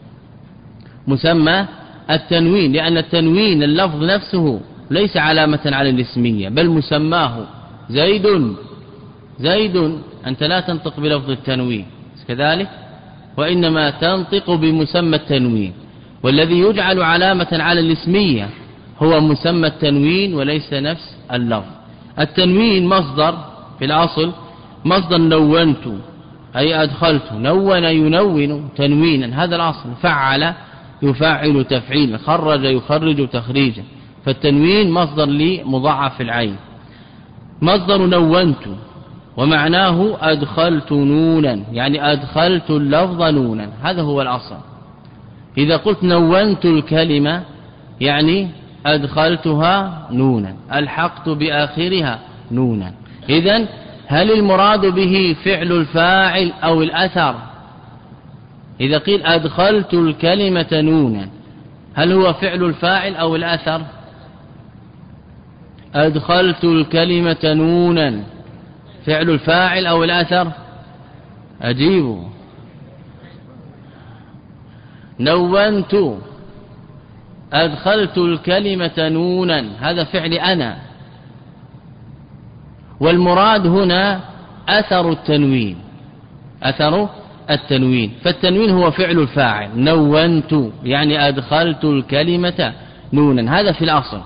S1: مسمى التنوين لأن التنوين اللفظ نفسه ليس علامة على الاسمية بل مسماه. زيد زيد أنت لا تنطق بلفظ التنوين كذلك، وإنما تنطق بمسمى التنوين، والذي يجعل علامة على الاسمية هو مسمى التنوين وليس نفس اللفظ. التنوين مصدر في الأصل مصدر نونت أي أدخلت، نون ينون تنوينا، هذا الأصل. فعل يفعل تفعيلا، خرج يخرج تخريجا. فالتنوين مصدر لمضاعف العين، مصدر نونت ومعناه أدخلت نونا يعني أدخلت اللفظ نونا، هذا هو الأصل. إذا قلت نونت الكلمة يعني أدخلتها نونا، ألحقت بآخرها نونا. إذن هل المراد به فعل الفاعل أو الأثر؟ إذا قيل أدخلت الكلمة نونا هل هو فعل الفاعل أو الأثر؟ أدخلت الكلمة نونا فعل الفاعل أو الأثر؟ أجيبوا. نونت أدخلت الكلمة نونا هذا فعل أنا، والمراد هنا أثر التنوين أثر التنوين فالتنوين هو فعل الفاعل. نونت يعني أدخلت الكلمة نونا، هذا في الأصل.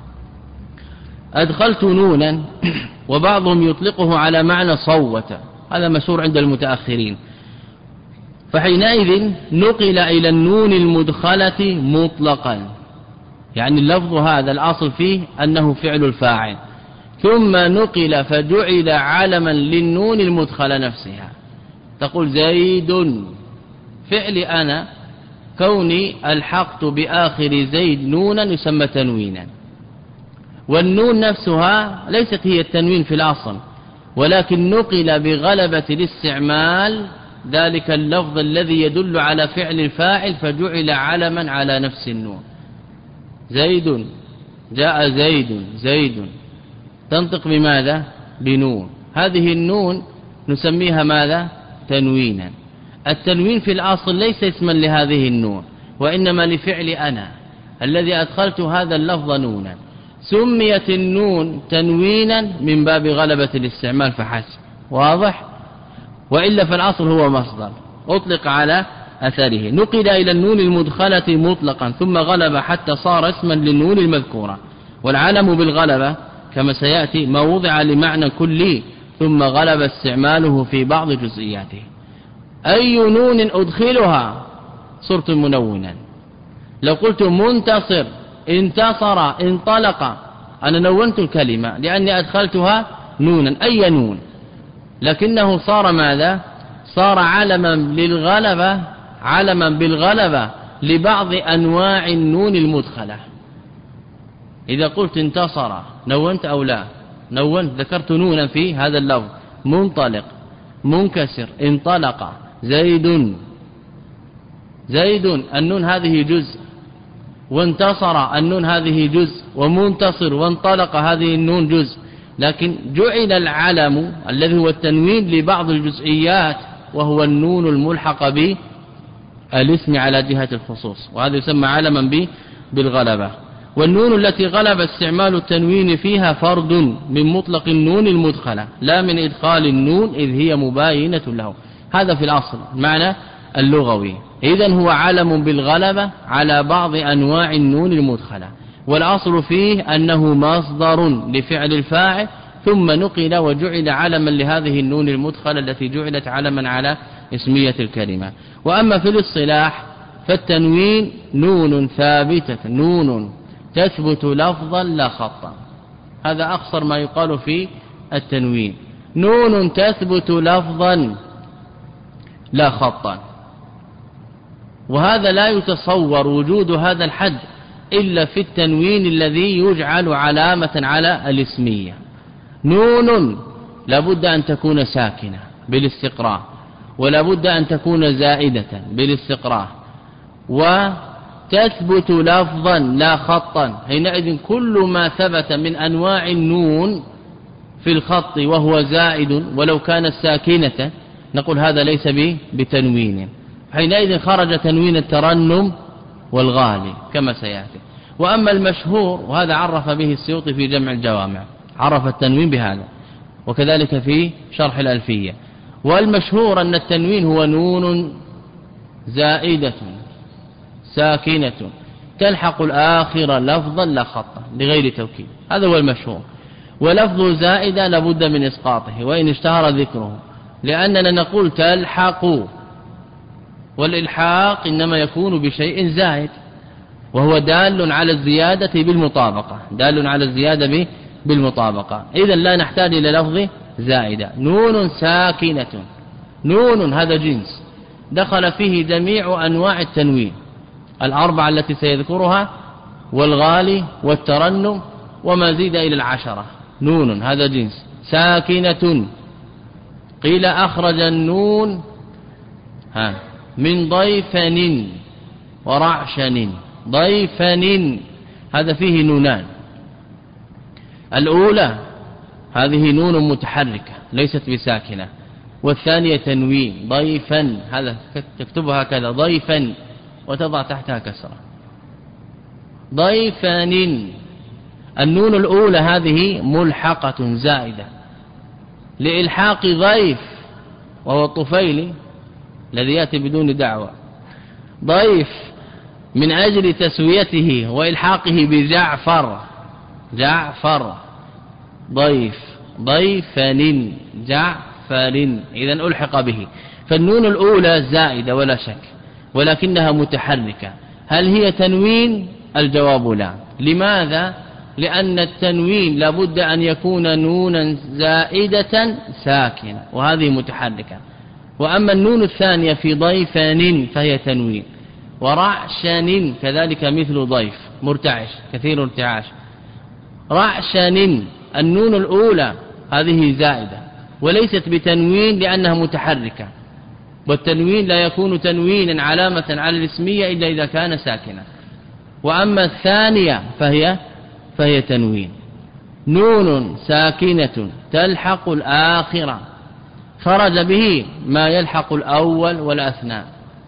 S1: أدخلت نونا وبعضهم يطلقه على معنى صوت، هذا مشهور عند المتأخرين. فحينئذ نقل إلى النون المدخلة مطلقا، يعني اللفظ هذا الأصل فيه أنه فعل الفاعل، ثم نقل فجعل علما للنون المدخلة نفسها. تقول زيد فعل أنا، كوني الحقت بآخر زيد نونا يسمى تنوينا، والنون نفسها ليست هي التنوين في الأصل، ولكن نقل بغلبة الاستعمال ذلك اللفظ الذي يدل على فعل الفاعل فجعل علما على نفس النون. زيد جاء زيد زيد تنطق بماذا؟ بنون، هذه النون نسميها ماذا؟ تنوينا. التنوين في الأصل ليس اسما لهذه النون، وإنما لفعل أنا الذي أدخلت هذا اللفظ نونا. سميت النون تنوينا من باب غلبة الاستعمال فحسب، واضح؟ وإلا فالأصل هو مصدر أطلق على أثره. نقل إلى النون المدخلة مطلقا ثم غلب حتى صار اسما للنون المذكورة. والعلم بالغلبة كما سيأتي ما وضع لمعنى كلي ثم غلب استعماله في بعض جزئياته. أي نون أدخلها صرت منونا. لو قلت منتصر انتصر انطلق أنا نونت الكلمة لأني أدخلتها نونا، أي نون، لكنه صار ماذا؟ صار علما للغلبة، علما بالغلبة لبعض أنواع النون المدخلة. إذا قلت انتصر نونت أو لا؟ نونت، ذكرت نونا في هذا اللفظ. منطلق منكسر انطلق زيد زيد النون هذه جزء، وانتصر النون هذه جزء، ومنتصر وانطلق هذه النون جزء، لكن جعل العلم الذي هو التنوين لبعض الجزئيات وهو النون الملحق بالاسم على جهة الخصوص، وهذا يسمى علما به بالغلبة. والنون التي غلب استعمال التنوين فيها فرد من مطلق النون المدخلة لا من إدخال النون إذ هي مباينة له. هذا في الأصل معنى اللغوي. إذن هو علم بالغلبة على بعض أنواع النون المدخلة، والأصل فيه أنه مصدر لفعل الفاعل ثم نقل وجعل علما لهذه النون المدخلة التي جعلت علما على اسمية الكلمة. وأما في الاصطلاح فالتنوين نون ثابتة، نون تثبت لفظا لا خطا، هذا أقصر ما يقال في التنوين، نون تثبت لفظا لا خطا. وهذا لا يتصور وجود هذا الحد إلا في التنوين الذي يجعل علامة على الاسمية. نون لابد أن تكون ساكنة بالاستقراء، ولابد أن تكون زائدة بالاستقراء، وتثبت لفظا لا خطا. حينئذ كل ما ثبت من أنواع النون في الخط وهو زائد ولو كانت ساكنة نقول هذا ليس بتنوين. حينئذ خرج تنوين الترنم والغالي كما سيأتي. وأما المشهور وهذا عرف به السيوطي في جمع الجوامع، عرف التنوين بهذا، وكذلك في شرح الألفية. والمشهور أن التنوين هو نون زائدة ساكنة تلحق الآخر لفظا لا خطا لغير توكيد، هذا هو المشهور. ولفظ زائدة لابد من إسقاطه وإن اشتهر ذكره، لأننا نقول تلحق، والإلحاق إنما يكون بشيء زائد وهو دال على الزيادة بالمطابقة، دال على الزيادة بالمطابقة. إذن لا نحتاج إلى لفظ زائدة. نون ساكنة، نون هذا جنس دخل فيه جميع أنواع التنوين الأربعة التي سيذكرها، والغالي والترنم وما زيد إلى العشرة. نون هذا جنس ساكنة. قيل أخرج النون ها من ضيفن ورعشن. ضيفن هذا فيه نونان، الأولى هذه نون متحركة ليست بساكنة، والثانية تنوين ضيفا، هذا تكتبها هكذا ضيفا وتضع تحتها كسرة. ضيفان النون الأولى هذه ملحقة زائدة لإلحاق ضيف وهو الطفيلي الذي يأتي بدون دعوة، ضيف من أجل تسويته وإلحاقه بجعفر، جعفر ضيف، ضيفن جعفر، إذن ألحق به. فالنون الأولى زائدة ولا شك، ولكنها متحركة. هل هي تنوين؟ الجواب لا. لماذا؟ لأن التنوين لابد أن يكون نونا زائدة ساكنة وهذه متحركة. وأما النون الثانية في ضيفان فهي تنوين، ورعشن كذلك مثل ضيف مرتعش كثير ارتعاش. رعشن النون الأولى هذه زائدة وليست بتنوين لأنها متحركة، والتنوين لا يكون تنوينا علامة على الاسمية إلا إذا كان ساكنا. وأما الثانية فهي فهي تنوين، نون ساكنة تلحق الآخرة، خرج به ما يلحق الأول والأثناء،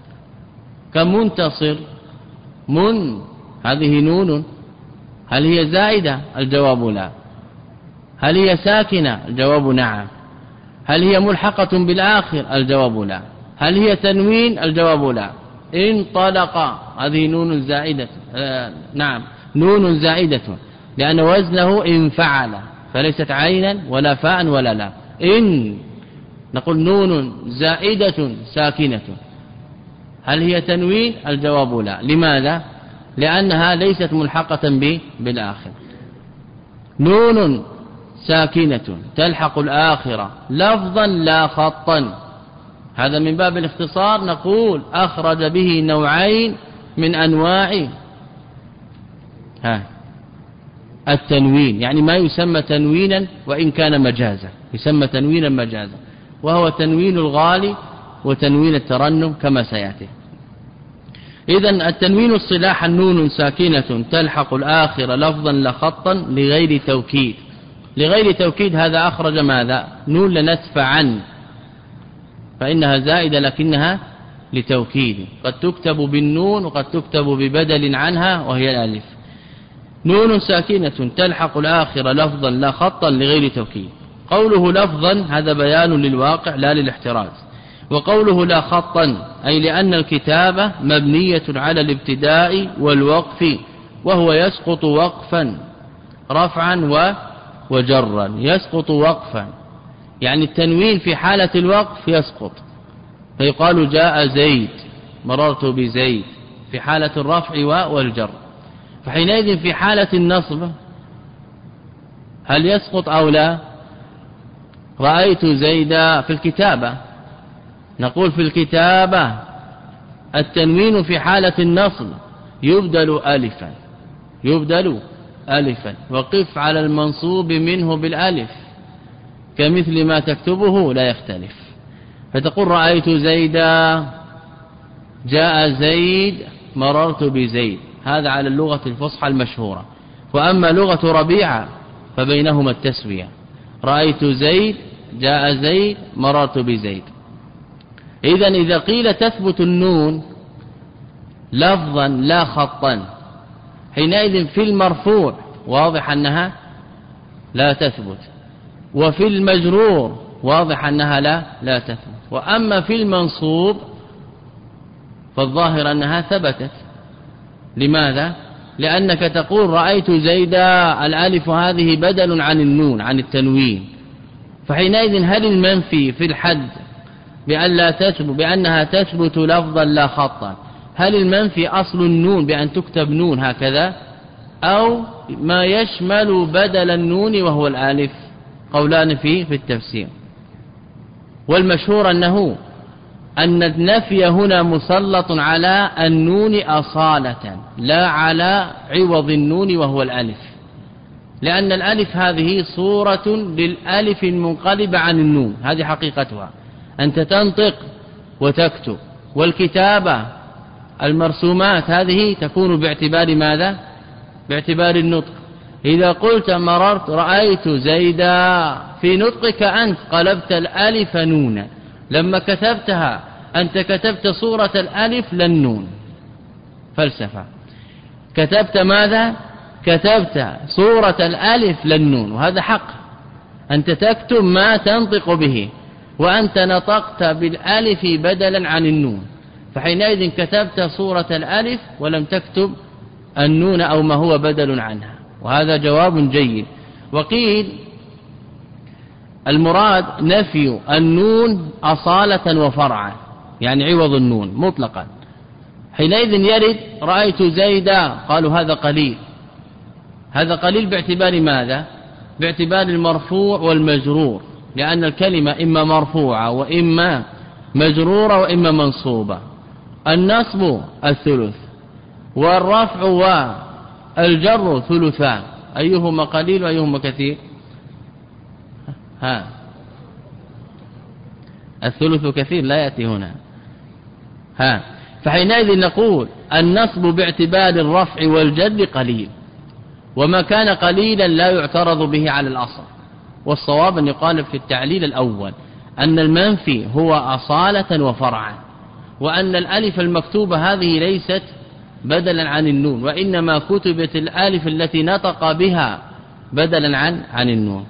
S1: كمنتصر. من هذه نون، هل هي زائدة؟ الجواب لا. هل هي ساكنة؟ الجواب نعم. هل هي ملحقة بالآخر؟ الجواب لا. هل هي تنوين؟ الجواب لا. انطلق هذه نون زائدة، آه نعم نون زائدة لأن وزنه انفعل، فليست عينا ولا فاء ولا لا. إن نقول نون زائدة ساكنة، هل هي تنوين؟ الجواب لا. لماذا؟ لأنها ليست ملحقة بالآخر. نون ساكنة تلحق الآخرة لفظا لا خطا، هذا من باب الاختصار نقول أخرج به نوعين من أنواع ها التنوين، يعني ما يسمى تنوينا وإن كان مجازا، يسمى تنوينا مجازا، وهو تنوين الغالي وتنوين الترنم كما سيأتي. إذن التنوين اصطلاحا نون ساكنة تلحق الآخر لفظا لا خطا لغير توكيد. لغير توكيد هذا أخرج ماذا؟ نون لنسفع عن، فإنها زائدة لكنها لتوكيد، قد تكتب بالنون وقد تكتب ببدل عنها وهي الألف. نون ساكنة تلحق الآخر لفظا لا خطا لغير توكيد. قوله لفظا هذا بيان للواقع لا للاحتراز، وقوله لا خطا أي لأن الكتابة مبنية على الابتداء والوقف، وهو يسقط وقفا رفعا وجرا. يسقط وقفا يعني التنوين في حالة الوقف يسقط، فيقال جاء زيد، مررت بزيد، في حالة الرفع والجر. فحينئذ في حالة النصب هل يسقط أو لا؟ رأيت زيدا في الكتابة، نقول في الكتابة التنوين في حالة النصب يبدل ألفا، يبدل ألفا، وقف على المنصوب منه بالألف كمثل ما تكتبه لا يختلف. فتقول رأيت زيدا، جاء زيد، مررت بزيد، هذا على اللغة الفصحى المشهورة. وأما لغة ربيعة فبينهما التسوية، رأيت زيد، جاء زيد، مررت بزيد. إذن إذا قيل تثبت النون لفظا لا خطا، حينئذ في المرفوع واضح أنها لا تثبت، وفي المجرور واضح أنها لا لا تثبت. وأما في المنصوب فالظاهر أنها ثبتت. لماذا؟ لأنك تقول رأيت زيدا، الألف هذه بدل عن النون عن التنوين، فحينئذ هل المنفي في الحد بأن لا تثبت بأنها تثبت لفظا لا خطا، هل المنفي أصل النون بأن تكتب نون هكذا، أو ما يشمل بدل النون وهو الألف؟ قولان فيه في التفسير. والمشهور أنه أن النفي هنا مسلط على النون أصالة لا على عوض النون وهو الألف، لأن الألف هذه صورة للألف المنقلبة عن النون، هذه حقيقتها. أنت تنطق وتكتب، والكتابة المرسومات هذه تكون باعتبار ماذا؟ باعتبار النطق. إذا قلت مررت رأيت زيدا، في نطقك أنت قلبت الألف نونا، لما كتبتها أنت كتبت صورة الألف للنون، فلسفة. كتبت ماذا؟ كتبت صورة الألف للنون، وهذا حق. أنت تكتب ما تنطق به، وأنت نطقت بالألف بدلا عن النون، فحينئذ كتبت صورة الألف ولم تكتب النون أو ما هو بدل عنها، وهذا جواب جيد. وقيل المراد نفي النون أصالة وفرعا، يعني عوض النون مطلقا. حينئذ يرد رأيت زيدا، قالوا هذا قليل. هذا قليل باعتبار ماذا؟ باعتبار المرفوع والمجرور، لأن الكلمة إما مرفوعة وإما مجرورة وإما منصوبة. النصب الثلث، والرفع والجر ثلثان، أيهما قليل وأيهما كثير؟ ها الثلث كثير لا يأتي هنا. ها فحينئذ نقول النصب باعتبار الرفع والجر قليل، وما كان قليلا لا يعترض به على الأصل. والصواب أن يقال في التعليل الأول أن المنفي هو أصالة وفرعا، وأن الألف المكتوبة هذه ليست بدلا عن النون، وإنما كتبت الألف التي نطق بها بدلا عن عن النون.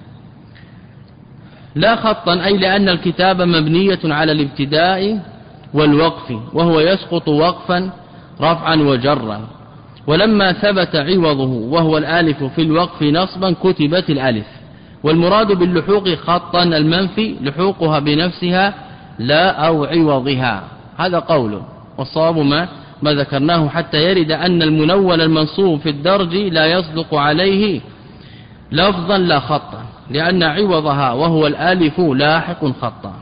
S1: لا خطا أي لأن الكتابة مبنية على الابتداء والوقف، وهو يسقط وقفا رفعا وجرا. ولما ثبت عوضه وهو الألف في الوقف نصبا كتبت الألف. والمراد باللحوق خطا المنفي لحوقها بنفسها لا أو عوضها، هذا قول. والصواب ما ما ذكرناه حتى يرد أن المنول المنصوب في الدرج لا يصدق عليه لفظا لا خطا، لأن عوضها وهو الألف لاحق خطا.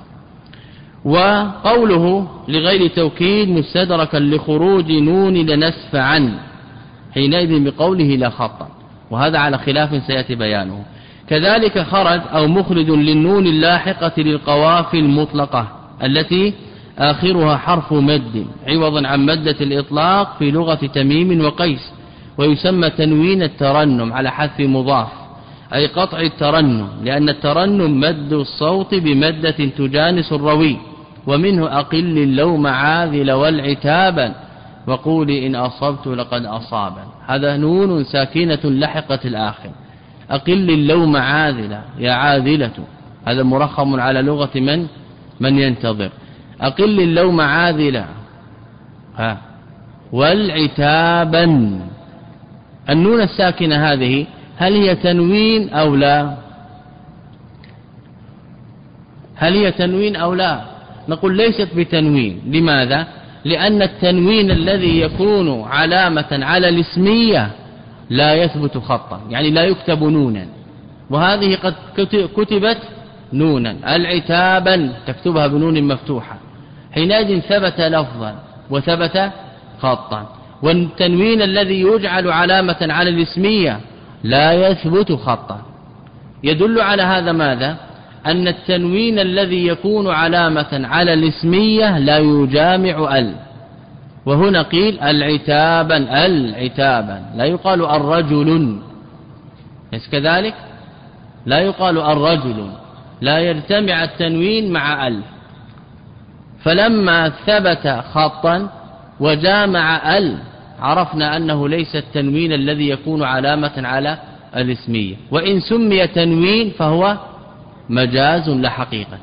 S1: وقوله لغير توكيد مستدركا لخروج نون لنسف عن، حينئذ بقوله لا خطا، وهذا على خلاف سيأتي بيانه. كذلك خرج أو مخرج للنون اللاحقة للقوافي المطلقة التي آخرها حرف مد عوضا عن مدة الإطلاق في لغة تميم وقيس، ويسمى تنوين الترنم على حذف مضاف، أي قطع الترنم، لأن الترنم مد الصوت بمدة تجانس الروي. ومنه أقل اللوم عاذل والعتابا وقولي إن أصبت لقد أصابا. هذا نون ساكنة لحقت الآخر. أقل اللوم عاذلة يا عاذلة، هذا مرخم على لغة من من ينتظر. أقل اللوم عاذلة ها والعتابا. النون الساكنة هذه هل هي تنوين أو لا؟ هل هي تنوين أو لا؟ نقول ليست بتنوين. لماذا؟ لأن التنوين الذي يكون علامة على الاسمية لا يثبت خطا، يعني لا يكتب نونا، وهذه قد كتبت نونا. العتابا تكتبها بنون مفتوحة، حينئذ ثبت لفظا وثبت خطا. والتنوين الذي يجعل علامة على الاسمية لا يثبت خطا. يدل على هذا ماذا؟ أن التنوين الذي يكون علامة على الاسمية لا يجامع ال، وهنا قيل العتابا العتابا، لا يقال الرجل، ليس كذلك؟ لا يقال الرجل، لا يجتمع التنوين مع ال. فلما ثبت خطا وجامع ال عرفنا أنه ليس التنوين الذي يكون علامة على الاسمية، وإن سمي تنوين فهو مجاز لا حقيقة.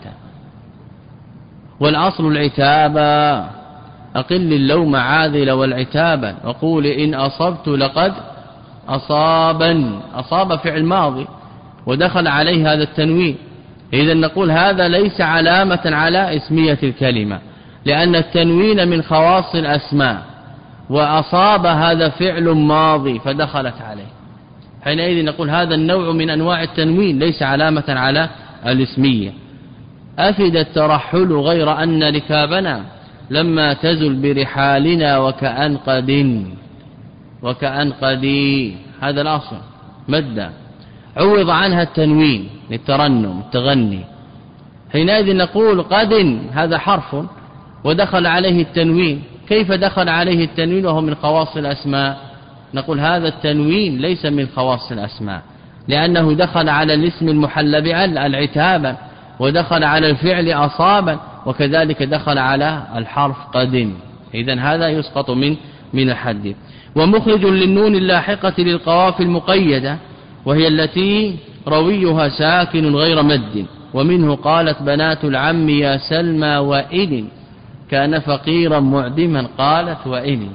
S1: والأصل العتابا، أقل اللوم عاذل والعتابا وقول إن أصبت لقد أصابا. أصاب فعل ماضي ودخل عليه هذا التنوين، إذن نقول هذا ليس علامة على اسمية الكلمة، لأن التنوين من خواص الأسماء، وأصاب هذا فعل ماضي فدخلت عليه، حينئذ نقول هذا النوع من أنواع التنوين ليس علامة على الاسمية. أفد الترحل غير أن ركابنا لما تزل برحالنا وكأن قد وكأن قدي. هذا الأصل مدة عوض عنها التنوين للترنم التغني، حينئذ نقول قد هذا حرف ودخل عليه التنوين. كيف دخل عليه التنوين وهو من خواص الأسماء؟ نقول هذا التنوين ليس من خواص الأسماء، لأنه دخل على الاسم المحل بعل العتابا، ودخل على الفعل أصابا، وكذلك دخل على الحرف قد. إذن هذا يسقط من من الحد. ومخرج للنون اللاحقة للقواف المقيدة، وهي التي رويها ساكن غير مد. ومنه قالت بنات العم يا سلمى وإن كان فقيرا معدما قالت وإن.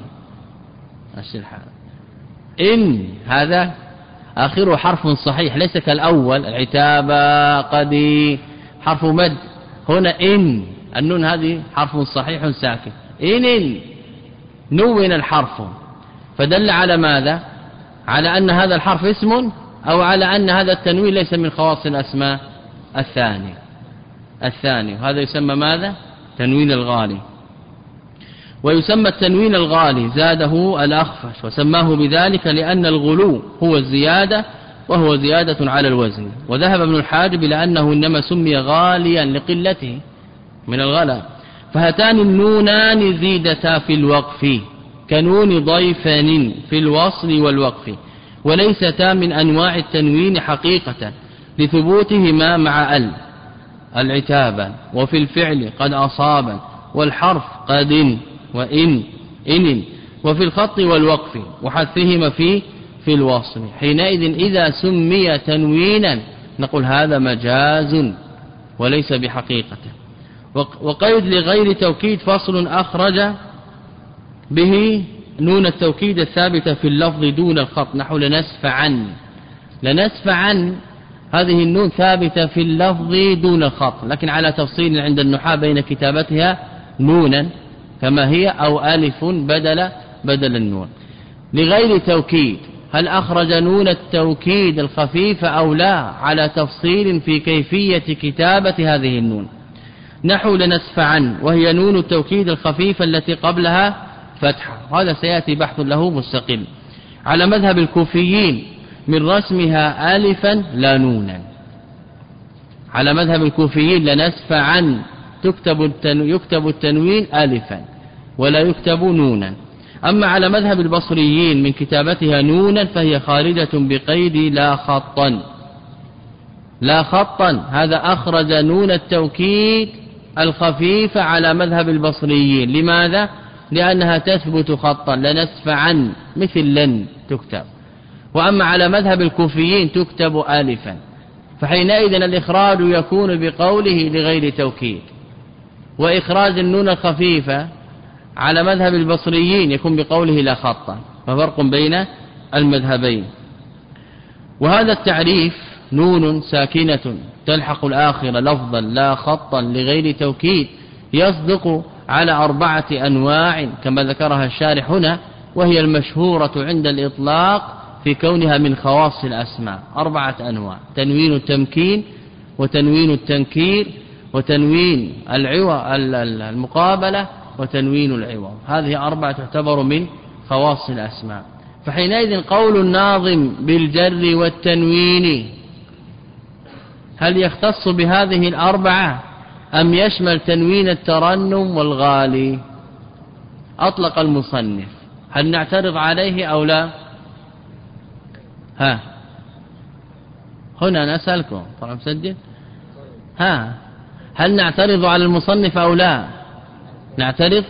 S1: إن هذا آخره حرف صحيح ليس كالأول العتابة قدي حرف مد. هنا إن النون هذه حرف صحيح ساكن، إن نون الحرف، فدل على ماذا؟ على أن هذا الحرف اسم، أو على أن هذا التنوين ليس من خواص الأسماء. الثاني الثاني وهذا يسمى ماذا؟ تنوين الغالي. ويسمى التنوين الغالي زاده الأخفش، وسماه بذلك لأن الغلو هو الزيادة، وهو زيادة على الوزن. وذهب ابن الحاجب إلى أنه إنما سمي غاليا لقلته من الغلا. فهاتان النونان زيدتا في الوقف كنون ضيفان في الوصل والوقف، وليستا من أنواع التنوين حقيقة لثبوتهما مع ال العتابا، وفي الفعل قد أصابا، والحرف قد وإن إن، وفي الخط والوقف وحذفهما في في الوصل. حينئذ إذا سمي تنوينا نقول هذا مجاز وليس بحقيقة. وقيد لغير توكيد فصل أخرج به نون التوكيد الثابتة في اللفظ دون الخط، نحو لنسف عن. لنسف عن هذه النون ثابتة في اللفظ دون الخط، لكن على تفصيل عند النحاة بين كتابتها نونا كما هي أو ألف بدل بدل النون. لغير توكيد هل أخرج نون التوكيد الخفيفة أو لا؟ على تفصيل في كيفية كتابة هذه النون، نحو لنسف عن، وهي نون التوكيد الخفيفة التي قبلها فتحة، هذا سيأتي بحث له مستقل. على مذهب الكوفيين من رسمها ألفا لا نونا، على مذهب الكوفيين لنسف عن تكتب التنو يكتب التنوين ألفا ولا يكتب نونا. أما على مذهب البصريين من كتابتها نونا فهي خارجة بقيد لا خطا، لا خطا، هذا أخرج نون التوكيد الخفيفة على مذهب البصريين. لماذا؟ لأنها تثبت خطا، لنسفعا مثل لن تكتب. وأما على مذهب الكوفيين تكتب ألفا، فحينئذ الإخراج يكون بقوله لغير توكيد، وإخراج النون الخفيفة على مذهب البصريين يكون بقوله لا خطا، ففرق بين المذهبين. وهذا التعريف نون ساكنة تلحق الآخرة لفظا لا خطا لغير توكيد يصدق على أربعة أنواع كما ذكرها الشارح هنا، وهي المشهورة عند الإطلاق في كونها من خواص الأسماء. أربعة أنواع: تنوين التمكين، وتنوين التنكير، وتنوين العوض المقابلة، وتنوين العوض. هذه أربعة تعتبر من خواص الأسماء. فحينئذ قول الناظم بالجر والتنوين هل يختص بهذه الأربعة أم يشمل تنوين الترنم والغالي؟ أطلق المصنف، هل نعترض عليه أو لا؟ ها هنا نسألكم، طبعا مسجل، ها هل نعترض على المصنف أو لا؟ نعترض.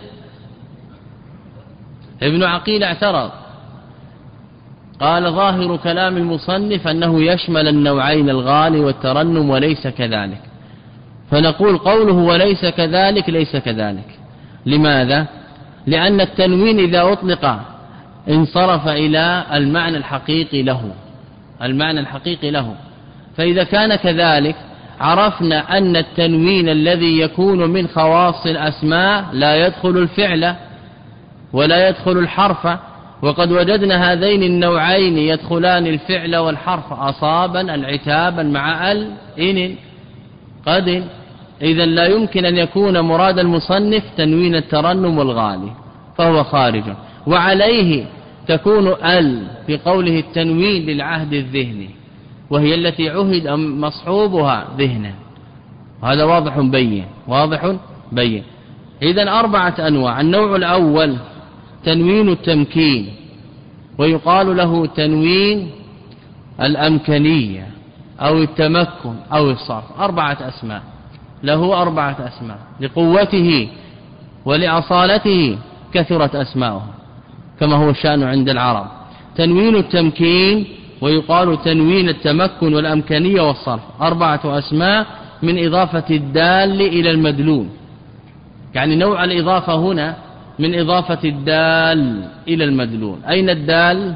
S1: ابن عقيل اعترض، قال ظاهر كلام المصنف أنه يشمل النوعين الغالي والترنم وليس كذلك. فنقول قوله وليس كذلك ليس كذلك. لماذا؟ لأن التنوين إذا أطلق انصرف إلى المعنى الحقيقي له، المعنى الحقيقي له. فإذا كان كذلك عرفنا أن التنوين الذي يكون من خواص الأسماء لا يدخل الفعل ولا يدخل الحرف، وقد وجدنا هذين النوعين يدخلان الفعل والحرف أصابا العتابا مع ال إن قد. إذن لا يمكن أن يكون مراد المصنف تنوين الترنم والغالي، فهو خارج. وعليه تكون ال في قوله التنوين للعهد الذهني، وهي التي عهد مصحوبها ذهنا، وهذا واضح بين، واضح بين. إذن أربعة أنواع. النوع الأول تنوين التمكين، ويقال له تنوين الأمكنية أو التمكن أو الصرف. أربعة أسماء، له أربعة أسماء، لقوته ولأصالته كثرت أسماؤه كما هو الشأن عند العرب. تنوين التمكين، ويقال تنوين التمكن والأمكنية والصرف. أربعة أسماء من إضافة الدال إلى المدلول، يعني نوع الإضافة هنا من إضافة الدال إلى المدلول. أين الدال؟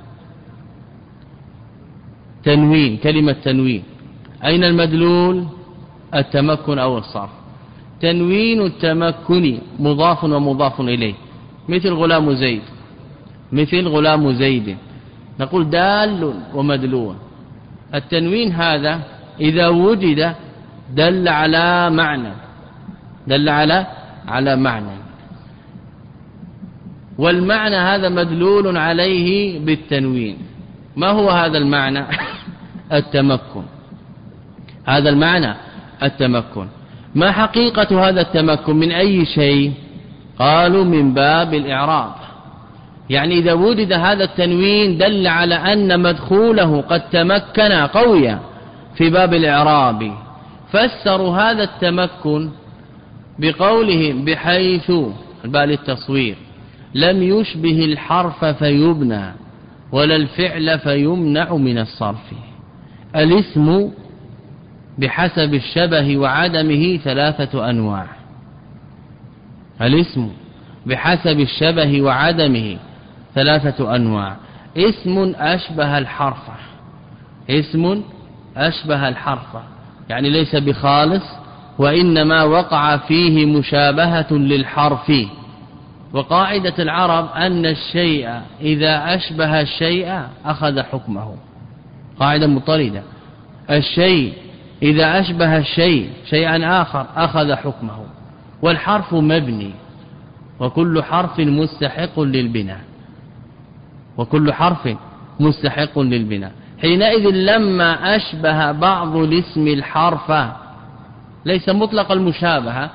S1: تنوين، كلمة تنوين. أين المدلول؟ التمكن أو الصرف. تنوين التمكن مضاف ومضاف إليه، مثل غلام زيد، مثل غلام زيد، نقول دال ومدلول. التنوين هذا إذا وجد دل على معنى، دل على على معنى، والمعنى هذا مدلول عليه بالتنوين. ما هو هذا المعنى؟ التمكن. هذا المعنى التمكن. ما حقيقة هذا التمكن؟ من أي شيء؟ قالوا من باب الإعراب، يعني إذا وجد هذا التنوين دل على أن مدخوله قد تمكن قويا في باب الإعراب. فسروا هذا التمكن بقولهم بحيث بال التصوير لم يشبه الحرف فيبنى ولا الفعل فيمنع من الصرف. الاسم بحسب الشبه وعدمه ثلاثة أنواع. الاسم بحسب الشبه وعدمه ثلاثة أنواع. اسم أشبه الحرف، اسم أشبه الحرف يعني ليس بخالص، وإنما وقع فيه مشابهة للحرف. وقاعدة العرب أن الشيء إذا أشبه الشيء أخذ حكمه، قاعدة مطردة. الشيء إذا أشبه الشيء شيئا آخر أخذ حكمه. والحرف مبني، وكل حرف مستحق للبناء، وكل حرف مستحق للبناء. حينئذ لما أشبه بعض الاسم الحرف، ليس مطلق المشابهة،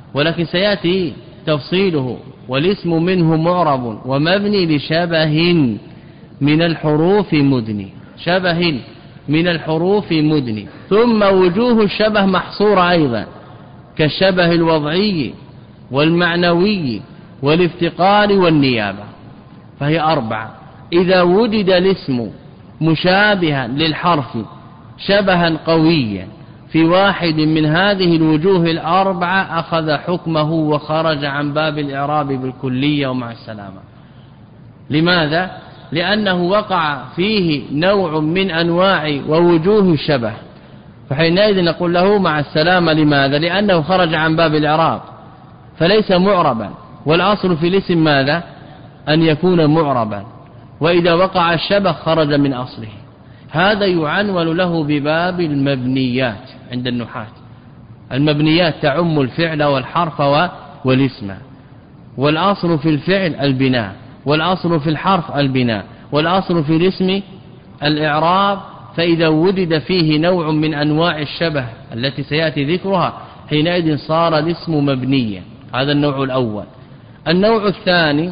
S1: ولكن سيأتي تفصيله. والاسم منه معرب ومبني لشبه من الحروف مدني، شبه من الحروف مدني. ثم وجوه الشبه محصورة أيضا كالشبه الوضعي والمعنوي والافتقار والنيابة، فهي أربعة. إذا وجد الاسم مشابها للحرف شبها قويا في واحد من هذه الوجوه الأربعة أخذ حكمه وخرج عن باب الإعراب بالكلية ومع السلامة. لماذا؟ لأنه وقع فيه نوع من أنواع ووجوه الشبه، فحينئذ نقول له مع السلامة. لماذا؟ لأنه خرج عن باب الإعراب فليس معربا، والأصل في الاسم ماذا؟ أن يكون معربا، وإذا وقع الشبه خرج من أصله. هذا يعنون له بباب المبنيات عند النحاة. المبنيات تعم الفعل والحرف والاسم، والأصل في الفعل البناء، والأصل في الحرف البناء، والأصل في الاسم الإعراب. فإذا وجد فيه نوع من أنواع الشبه التي سيأتي ذكرها حينئذ صار الاسم مبنيا. هذا النوع الأول. النوع الثاني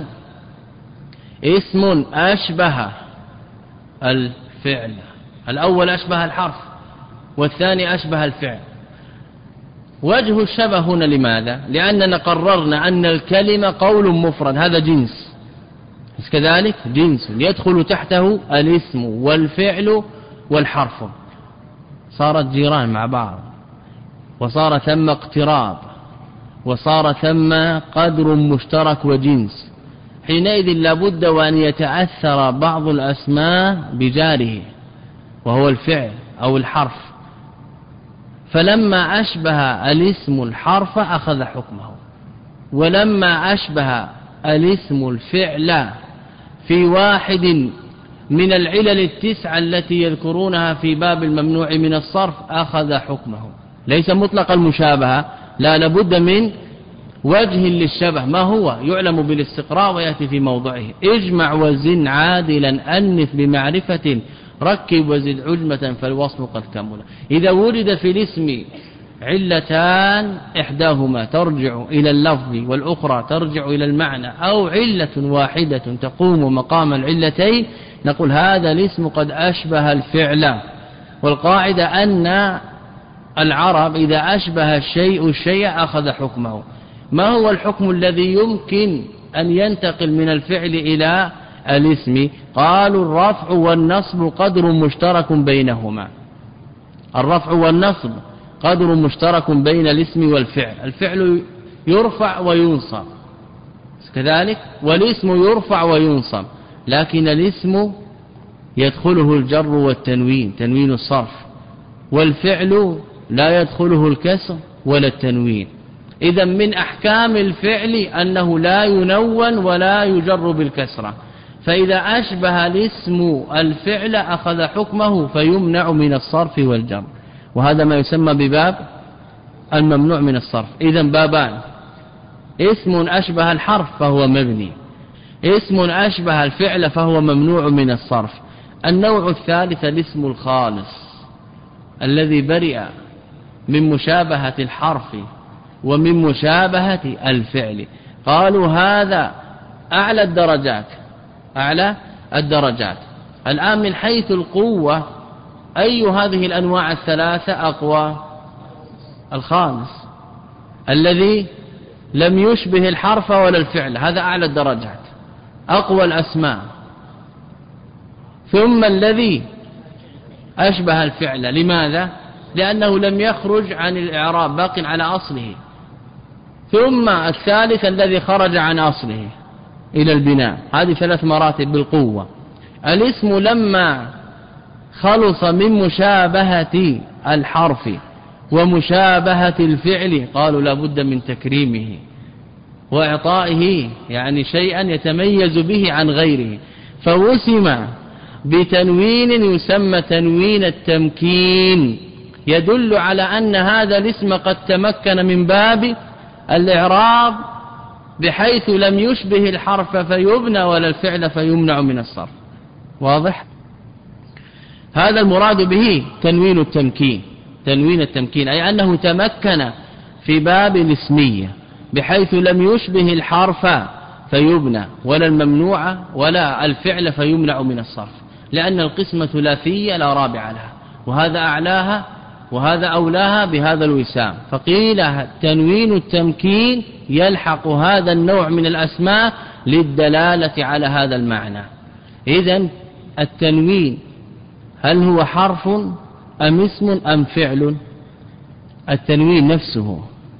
S1: اسم أشبه الفعل. الأول أشبه الحرف والثاني أشبه الفعل. وجه الشبه هنا لماذا؟ لأننا قررنا أن الكلمة قول مفرد، هذا جنس، كذلك جنس يدخل تحته الاسم والفعل والحرف. صارت جيران مع بعض، وصار ثم اقتراب، وصار ثم قدر مشترك وجنس. حينئذ لابد وأن يتأثر بعض الأسماء بجاره وهو الفعل أو الحرف، فلما أشبه الاسم الحرف أخذ حكمه، ولما أشبه الاسم الفعل في واحد من العلل التسعة التي يذكرونها في باب الممنوع من الصرف أخذ حكمه. ليس مطلق المشابهة، لا، لابد من وجه للشبه. ما هو؟ يعلم بالاستقراء ويأتي في موضعه. اجمع وزن عادلا أنث بمعرفة ركب وزد عجمة فالوصل قد كمل. إذا ولد في الاسم علتان إحداهما ترجع إلى اللفظ والأخرى ترجع إلى المعنى، أو علة واحدة تقوم مقام العلتين، نقول هذا الاسم قد أشبه الفعل. والقاعدة أن العرب إذا أشبه الشيء الشيء أخذ حكمه. ما هو الحكم الذي يمكن أن ينتقل من الفعل إلى الاسم؟ قالوا الرفع والنصب قدر مشترك بينهما. الرفع والنصب قدر مشترك بين الاسم والفعل. الفعل يرفع وينصب كذلك، والاسم يرفع وينصب، لكن الاسم يدخله الجر والتنوين، تنوين الصرف، والفعل لا يدخله الكسر ولا التنوين. إذا من أحكام الفعل أنه لا ينون ولا يجر بالكسرة، فإذا أشبه الاسم الفعل أخذ حكمه فيمنع من الصرف والجر، وهذا ما يسمى بباب الممنوع من الصرف. إذا بابان: اسم أشبه الحرف فهو مبني، اسم أشبه الفعل فهو ممنوع من الصرف. النوع الثالث الاسم الخالص الذي برئ من مشابهة الحرف ومن مشابهة الفعل. قالوا هذا أعلى الدرجات، أعلى الدرجات. الآن من حيث القوة أي هذه الأنواع الثلاثة أقوى؟ الخالص الذي لم يشبه الحرف ولا الفعل، هذا أعلى الدرجات، أقوى الأسماء. ثم الذي أشبه الفعل، لماذا؟ لأنه لم يخرج عن الإعراب، باق على أصله. ثم الثالث الذي خرج عن أصله إلى البناء. هذه ثلاث مراتب بالقوة. الاسم لما خلص من مشابهة الحرف ومشابهة الفعل قالوا لا بد من تكريمه وإعطائه يعني شيئا يتميز به عن غيره، فوسم بتنوين يسمى تنوين التمكين، يدل على أن هذا الاسم قد تمكن من باب الإعراب بحيث لم يشبه الحرف فيبنى ولا الفعل فيمنع من الصرف. واضح؟ هذا المراد به تنوين التمكين. تنوين التمكين أي أنه تمكن في باب الاسمية بحيث لم يشبه الحرف فيبنى ولا الممنوع ولا الفعل فيمنع من الصرف، لأن القسمة ثلاثية لا رابع لها، وهذا أعلاها وهذا أولاها بهذا الوسام. فقيل تنوين التمكين يلحق هذا النوع من الأسماء للدلالة على هذا المعنى. إذن التنوين هل هو حرف أم اسم أم فعل؟ التنوين نفسه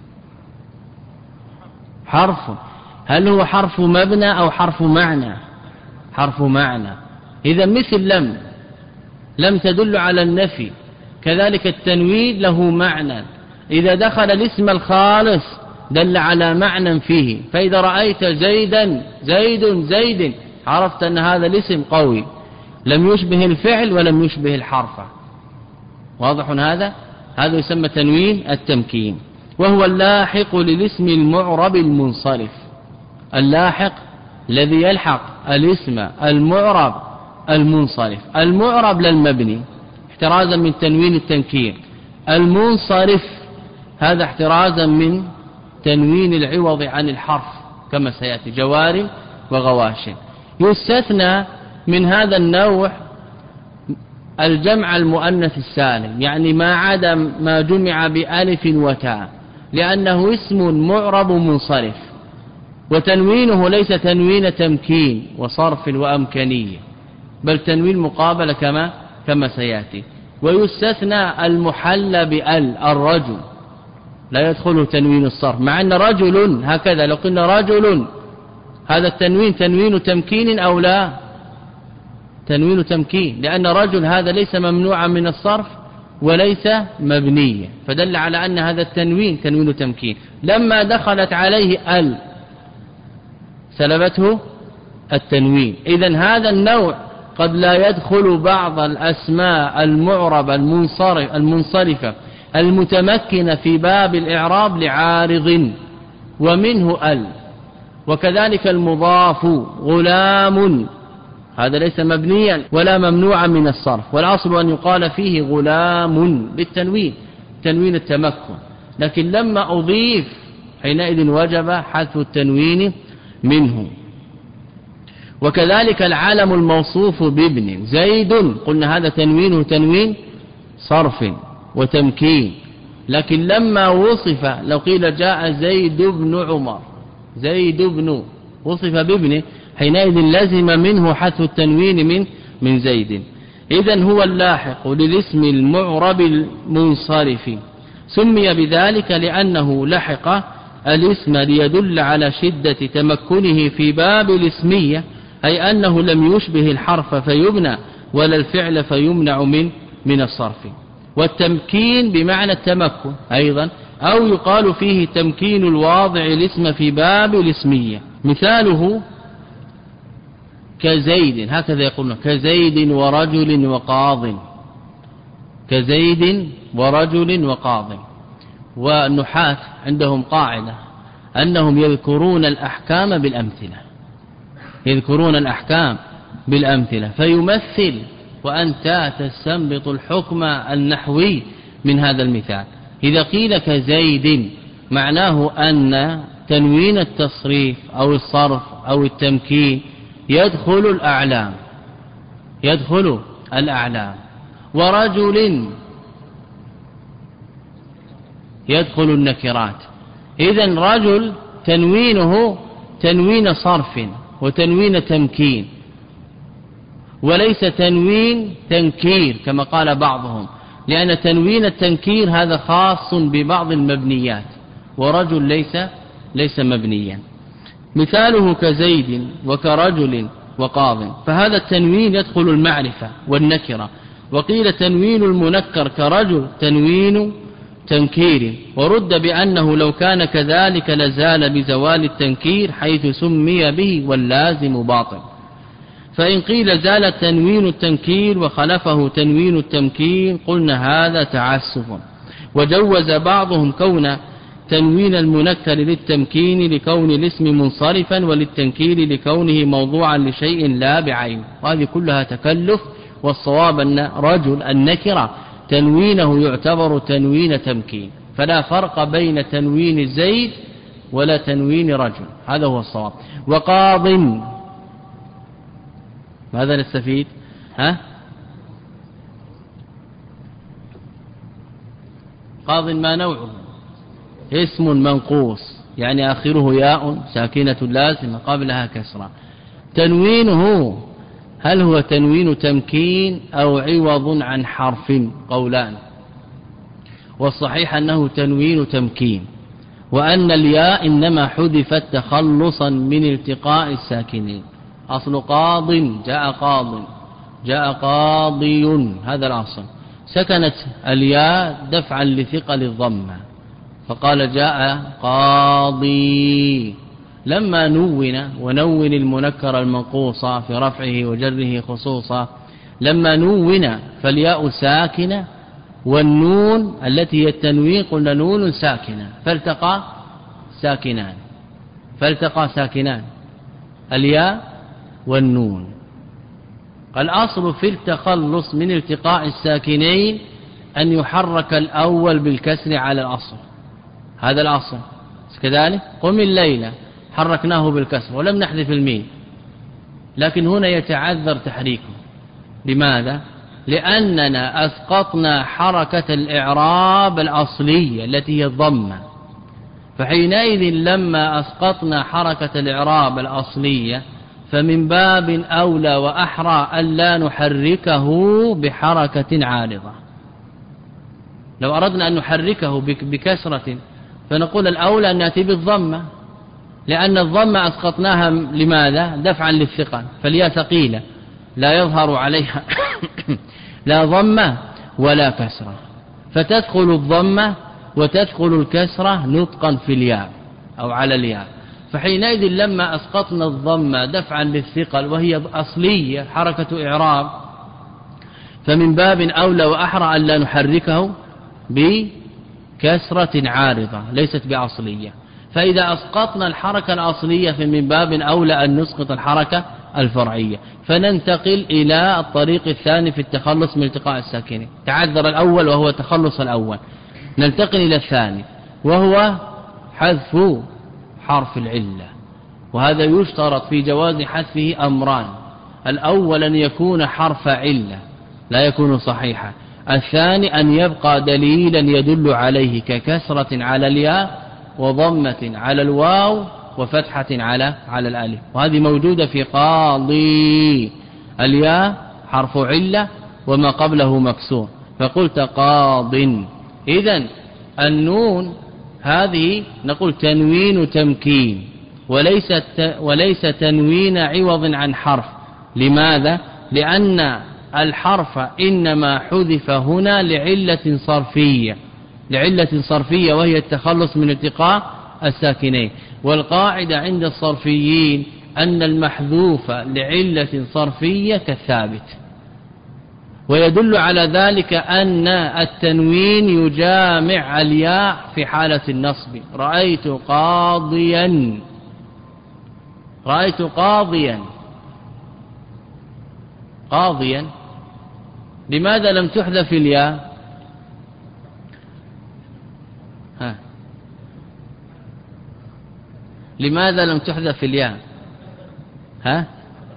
S1: حرف. هل هو حرف مبنى أو حرف معنى؟ حرف معنى. إذا مثل لم لم تدل على النفي، كذلك التنوين له معنى، إذا دخل الاسم الخالص دل على معنى فيه. فإذا رأيت زيدا زيد زيد عرفت أن هذا الاسم قوي لم يشبه الفعل ولم يشبه الحرف. واضح هذا؟ هذا يسمى تنوين التمكين، وهو اللاحق للاسم المعرب المنصرف. اللاحق الذي يلحق الاسم المعرب المنصرف. المعرب للمبني احترازا من تنوين التنكير، المنصرف هذا احترازا من تنوين العوض عن الحرف كما سيأتي، جوار وغواش. يستثنى من هذا النوع الجمع المؤنث السالم، يعني ما عدا ما جمع بألف وتاء، لأنه اسم معرب منصرف، وتنوينه ليس تنوين تمكين وصرف وأمكانية، بل تنوين مقابل كما كما سيأتي. ويستثنى المحل بأل، الرجل لا يدخله تنوين الصرف، مع أن رجل هكذا لو قلنا رجل هذا التنوين تنوين تمكين أو لا؟ تنوين تمكين، لأن رجل هذا ليس ممنوعا من الصرف وليس مبنيا، فدل على أن هذا التنوين تنوين تمكين. لما دخلت عليه ال سلبته التنوين. إذن هذا النوع قد لا يدخل بعض الأسماء المعربة المنصرفة المتمكنة في باب الإعراب لعارض، ومنه ال. وكذلك المضاف غلام، هذا ليس مبنيا ولا ممنوعا من الصرف، والأصل أن يقال فيه غلام بالتنوين، تنوين التمكن، لكن لما أضيف حينئذ وجب حذف التنوين منه. وكذلك العالم الموصوف بابن زيد، قلنا هذا تنوينه تنوين صرف وتمكين، لكن لما وصف لو قيل جاء زيد بن عمر، زيد بن وصف بابنه، حينئذ لزم منه حذف التنوين من من زيد. إذن هو اللاحق للاسم المعرب المنصرف، سمي بذلك لأنه لحق الاسم ليدل على شدة تمكنه في باب الاسمية، أي أنه لم يشبه الحرف فيبنى ولا الفعل فيمنع من من الصرف. والتمكين بمعنى التمكن أيضا، أو يقال فيه تمكين الواضع الاسم في باب الاسمية. مثاله كزيد، هكذا يقولون كزيد ورجل وقاض، كزيد ورجل وقاض. والنحاة عندهم قاعدة أنهم يذكرون الأحكام بالأمثلة، يذكرون الأحكام بالأمثلة، فيمثل وأنت تستنبط الحكم النحوي من هذا المثال. إذا قيل كزيد معناه أن تنوين التصريف أو الصرف أو التمكين يدخل الأعلام، يدخل الأعلام. ورجل يدخل النكرات. إذن رجل تنوينه تنوين صرف وتنوين تمكين، وليس تنوين تنكير كما قال بعضهم، لأن تنوين التنكير هذا خاص ببعض المبنيات، ورجل ليس ليس مبنيا. مثاله كزيد وكرجل وقاض، فهذا التنوين يدخل المعرفة والنكرة. وقيل تنوين المنكر كرجل تنوين تنكير، ورد بأنه لو كان كذلك لزال بزوال التنكير حيث سمي به واللازم باطل. فإن قيل زال تنوين التنكير وخلفه تنوين التمكين قلنا هذا تعسف. وجوز بعضهم كون تنوين المنكر للتمكين لكون الاسم منصرفا، وللتنكير لكونه موضوعا لشيء لا بعين، وهذه كلها تكلف. والصواب أن رجل النكرة تنوينه يعتبر تنوين تمكين، فلا فرق بين تنوين زيد ولا تنوين رجل، هذا هو الصواب. وقاض ماذا نستفيد؟ ها؟ قاض ما نوعه؟ اسم منقوص يعني آخره ياء ساكنة لازمة قبلها كسرة. تنوينه هل هو تنوين تمكين أو عوض عن حرف؟ قولان، والصحيح أنه تنوين تمكين، وأن الياء إنما حذفت تخلصا من التقاء الساكنين. أصل قاض جاء قاض جاء قاضي، هذا الأصل. سكنت الياء دفعا لثقل الضمة فقال جاء قاضي. لما نون ونون المنكر المنقوص في رفعه وجره خصوصا، لما نون فالياء ساكنة والنون التي هي التنوين قلنا نون ساكنة فالتقى ساكنان فالتقى ساكنان الياء والنون. الأصل في التخلص من التقاء الساكنين أن يحرك الأول بالكسر على الأصل، هذا الأصل. كذلك قم الليلة حركناه بالكسر ولم نحذف الميم، لكن هنا يتعذر تحريكه. لماذا؟ لأننا أسقطنا حركة الإعراب الأصلية التي هي الضمة، فحينئذ لما أسقطنا حركة الإعراب الأصلية فمن باب أولى وأحرى ألا نحركه بحركة عارضة. لو أردنا أن نحركه بكسرة فنقول الأولى أن نأتي بالضمة، لأن الضمة أسقطناها لماذا؟ دفعا للثقل، فالياء ثقيلة لا يظهر عليها لا ضمة ولا كسرة، فتدخل الضمة وتدخل الكسرة نطقا في الياء أو على الياء. فحينئذ لما أسقطنا الضمة دفعا للثقل وهي أصلية حركة إعراب، فمن باب أولى وأحرى أن لا نحركه بكسرة عارضة ليست بأصلية. فإذا أسقطنا الحركة الأصلية فمن باب أولى أن نسقط الحركة الفرعية، فننتقل إلى الطريق الثاني في التخلص من التقاء الساكنين. تعذر الأول وهو تخلص الأول، ننتقل إلى الثاني وهو حذف حرف العلة، وهذا يشترط في جواز حذفه أمران: الأول أن يكون حرف علة لا يكون صحيحا، الثاني أن يبقى دليلا يدل عليه ككسرة على الياء وضمة على الواو وفتحة على على الألف، وهذه موجودة في قاضي. الياء حرف علة وما قبله مكسور فقلت قاض. إذن النون هذه نقول تنوين تمكين وليس وليس تنوين عوض عن حرف. لماذا؟ لأن الحرف إنما حذف هنا لعلة صرفية لعلة صرفية وهي التخلص من التقاء الساكنين. والقاعدة عند الصرفيين أن المحذوف لعلة صرفية كالثابت، ويدل على ذلك أن التنوين يجامع الياء في حالة النصب. رأيت قاضيا رأيت قاضيا قاضيا لماذا لم تحذف الياء؟ ها لماذا لم تحذف الياء؟ ها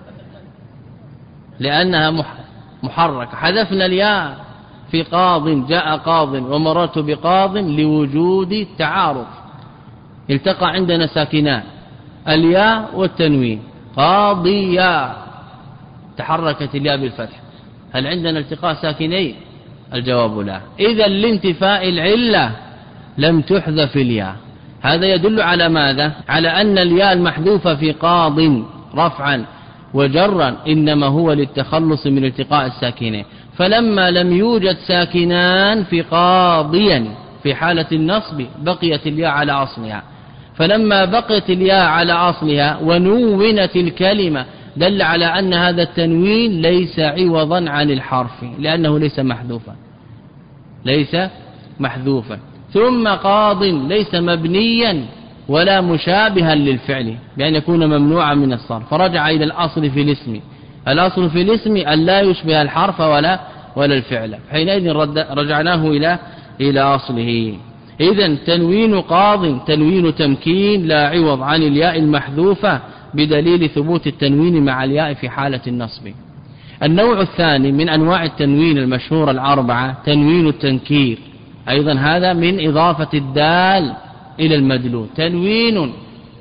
S1: لأنها محركة. حذفنا الياء في قاض جاء قاض ومررت بقاض لوجود تعارض، التقى عندنا ساكنان الياء والتنوين. قاضيا تحركت الياء بالفتح، هل عندنا التقاء ساكنين؟ الجواب لا. إذا لانتفاء العلة لم تحذف الياء. هذا يدل على ماذا؟ على أن الياء المحذوفة في قاض رفعا وجرا إنما هو للتخلص من التقاء الساكنين، فلما لم يوجد ساكنان في قاضيا في حالة النصب بقيت الياء على أصلها، فلما بقيت الياء على أصلها ونونت الكلمة دل على أن هذا التنوين ليس عوضا عن الحرف لأنه ليس محذوفا ليس محذوفا. ثم قاض ليس مبنيا ولا مشابها للفعل بأن يكون ممنوعا من الصرف، فرجع إلى الأصل في الاسم. الأصل في الاسم أن لا يشبه الحرف ولا ولا الفعل، حينئذ رجعناه إلى إلى أصله. إذن تنوين قاض تنوين تمكين لا عوض عن الياء المحذوفة بدليل ثبوت التنوين مع الياء في حالة النصب. النوع الثاني من أنواع التنوين المشهورة الأربعة تنوين التنكير، أيضا هذا من إضافة الدال إلى المدلول، تنوين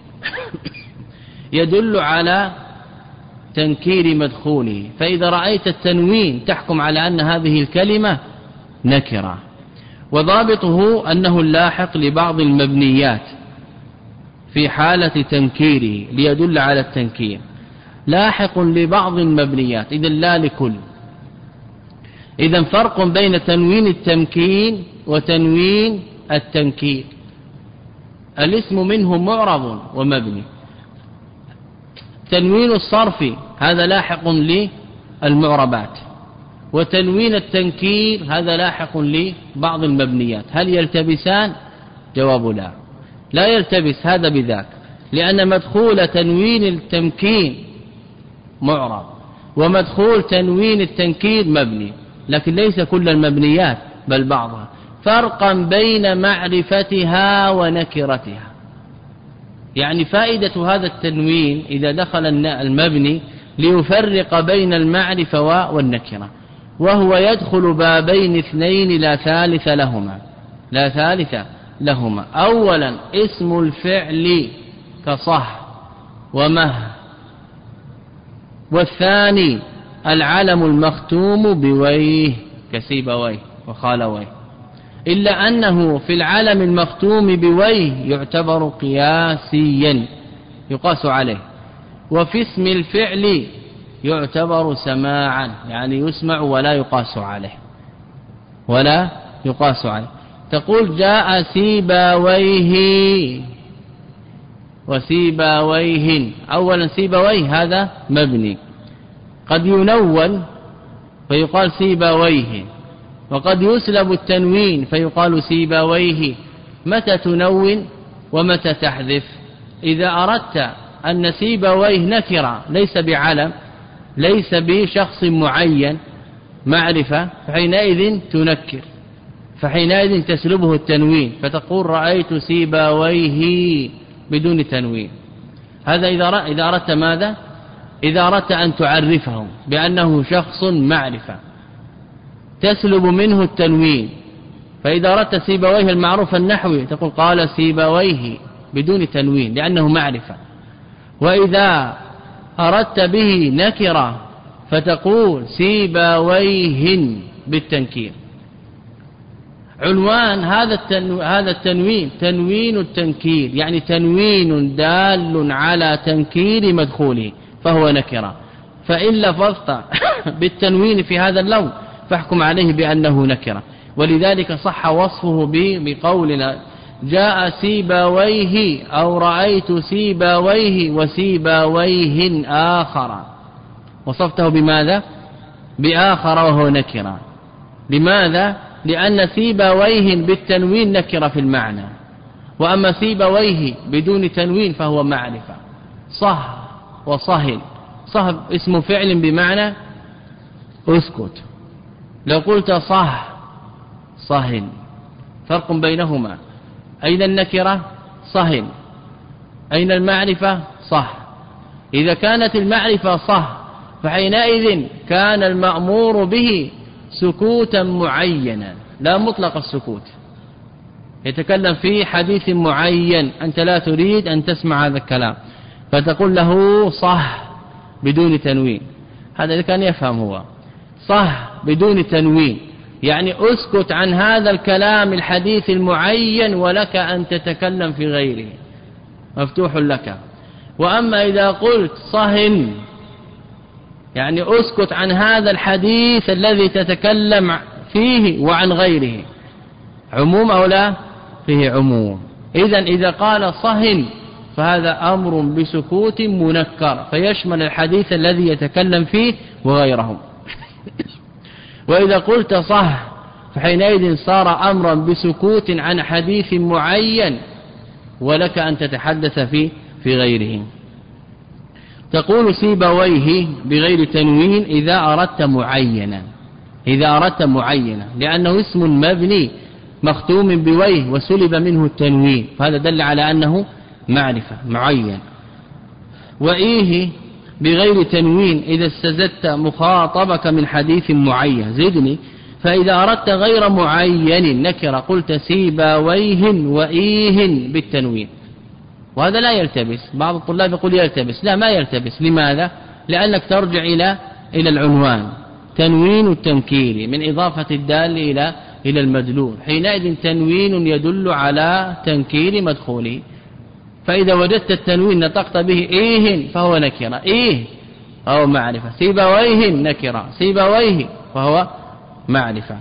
S1: يدل على تنكير مدخوله، فإذا رأيت التنوين تحكم على أن هذه الكلمة نكرة. وضابطه أنه اللاحق لبعض المبنيات في حالة تنكيره ليدل على التنكير، لاحق لبعض المبنيات إذا لا لكل. إذا فرق بين تنوين التمكين وتنوين التنكير. الاسم منه معرض ومبني. تنوين الصرف هذا لاحق للمعربات، وتنوين التنكير هذا لاحق لبعض المبنيات. هل يلتبسان؟ جواب لا، لا يلتبس هذا بذاك، لأن مدخول تنوين التمكين معرب ومدخول تنوين التنكير مبني، لكن ليس كل المبنيات بل بعضها. فرقا بين معرفتها ونكرتها، يعني فائدة هذا التنوين إذا دخل المبني ليفرق بين المعرفة والنكرة، وهو يدخل بابين اثنين لا ثالث لهما لا ثالث لهما أولا اسم الفعل كصح ومه، والثاني العلم المختوم بويه كسيبويه وخالويه، إلا أنه في العلم المختوم بويه يعتبر قياسيا يقاس عليه، وفي اسم الفعل يعتبر سماعا يعني يسمع ولا يقاس عليه ولا يقاس عليه. تقول جاء سيبويه وسيبويه، أولا سيبويه هذا مبني، قد ينون فيقال سيبويه، وقد يسلب التنوين فيقال سيبويه. متى تنون ومتى تحذف؟ إذا أردت أن سيبويه نكرة ليس بعلم ليس بشخص معين معرفة، فحينئذ تنكر، فحينئذ تسلبه التنوين فتقول رأيت سيبويه بدون تنوين. هذا إذا أردت ماذا؟ إذا أردت أن تعرفه بأنه شخص معرفة تسلب منه التنوين. فإذا أردت سيبويه المعروف النحوي تقول قال سيبويه بدون تنوين لأنه معرفة. وإذا أردت به نكرة فتقول سيبويه بالتنكير. عنوان هذا التنو... هذا التنوين تنوين التنكير، يعني تنوين دال على تنكير مدخوله فهو نكرة. فإن لفظت بالتنوين في هذا اللون فاحكم عليه بأنه نكرة. ولذلك صح وصفه بقولنا جاء سيبويه أو رأيت سيبويه وسيبويه آخر، وصفته بماذا؟ بآخر وهو نكرة. لماذا؟ لأن سيبويه بالتنوين نكرة في المعنى، وأما سيبويه بدون تنوين فهو معرفة. صح وصهل، صح اسم فعل بمعنى اسكت. لو قلت صح صهل فرق بينهما. أين النكرة؟ صهل. أين المعرفة؟ صح. إذا كانت المعرفة صح فحينئذ كان المأمور به سكوتا معينا لا مطلق السكوت، يتكلم في حديث معين أنت لا تريد أن تسمع هذا الكلام فتقول له صح بدون تنوين. هذا اللي كان يفهم هو صح بدون تنوين، يعني أسكت عن هذا الكلام الحديث المعين ولك أن تتكلم في غيره مفتوح لك. وأما إذا قلت صهن يعني أسكت عن هذا الحديث الذي تتكلم فيه وعن غيره، عموم أو لا؟ فيه عموم. إذن إذا قال صهن فهذا أمر بسكوت منكر فيشمل الحديث الذي يتكلم فيه وغيره. وإذا قلت صح فحينئذ صار أمرا بسكوت عن حديث معين ولك أن تتحدث فيه في غيره. تقول سيبويه بغير تنوين إذا أردت معينا، إذا أردت معينا لأنه اسم مبني مختوم بويه وسلب منه التنوين، فهذا دل على أنه معرفة معين. وإيه بغير تنوين إذا استزدت مخاطبك من حديث معين، زدني. فإذا أردت غير معين نكرة قلت سيبويه وإيه بالتنوين، وهذا لا يلتبس. بعض الطلاب يقول يلتبس، لا ما يلتبس. لماذا؟ لأنك ترجع إلى إلى العنوان، تنوين التنكير من إضافة الدال إلى إلى المدلول، حينئذ تنوين يدل على تنكير مدخوله. فإذا وجدت التنوين نطقت به إيه فهو نكرة، إيه فهو معرفة، سيبويه نكرة، سيبويه فهو معرفة.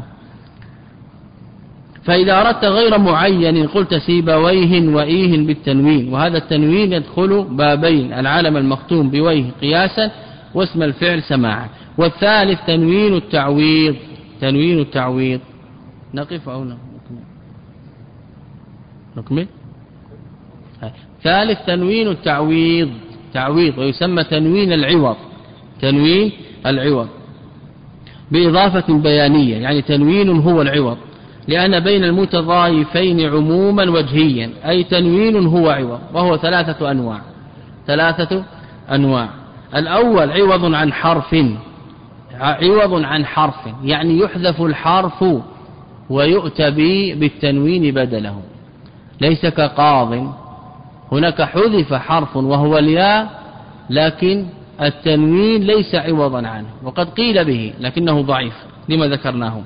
S1: فإذا أردت غير معين قلت سيبويه وإيه بالتنوين، وهذا التنوين يدخل بابين: العلم المختوم بويه قياسا واسم الفعل سماعا. والثالث تنوين التعويض، تنوين التعويض. نقف أو نكمل؟ نكمل. ثالث تنوين التعويض، تعويض، ويسمى تنوين العوض، تنوين العوض بإضافة بيانية، يعني تنوين هو العوض، لأن بين المتضايفين عموما وجهيا، أي تنوين هو عوض، وهو ثلاثة أنواع، ثلاثة أنواع. الأول عوض عن حرف، عوض عن حرف يعني يحذف الحرف ويؤتى بالتنوين بدله، ليس كقاض، هناك حذف حرف وهو الياء لكن التنوين ليس عوضا عنه، وقد قيل به لكنه ضعيف لما ذكرناه.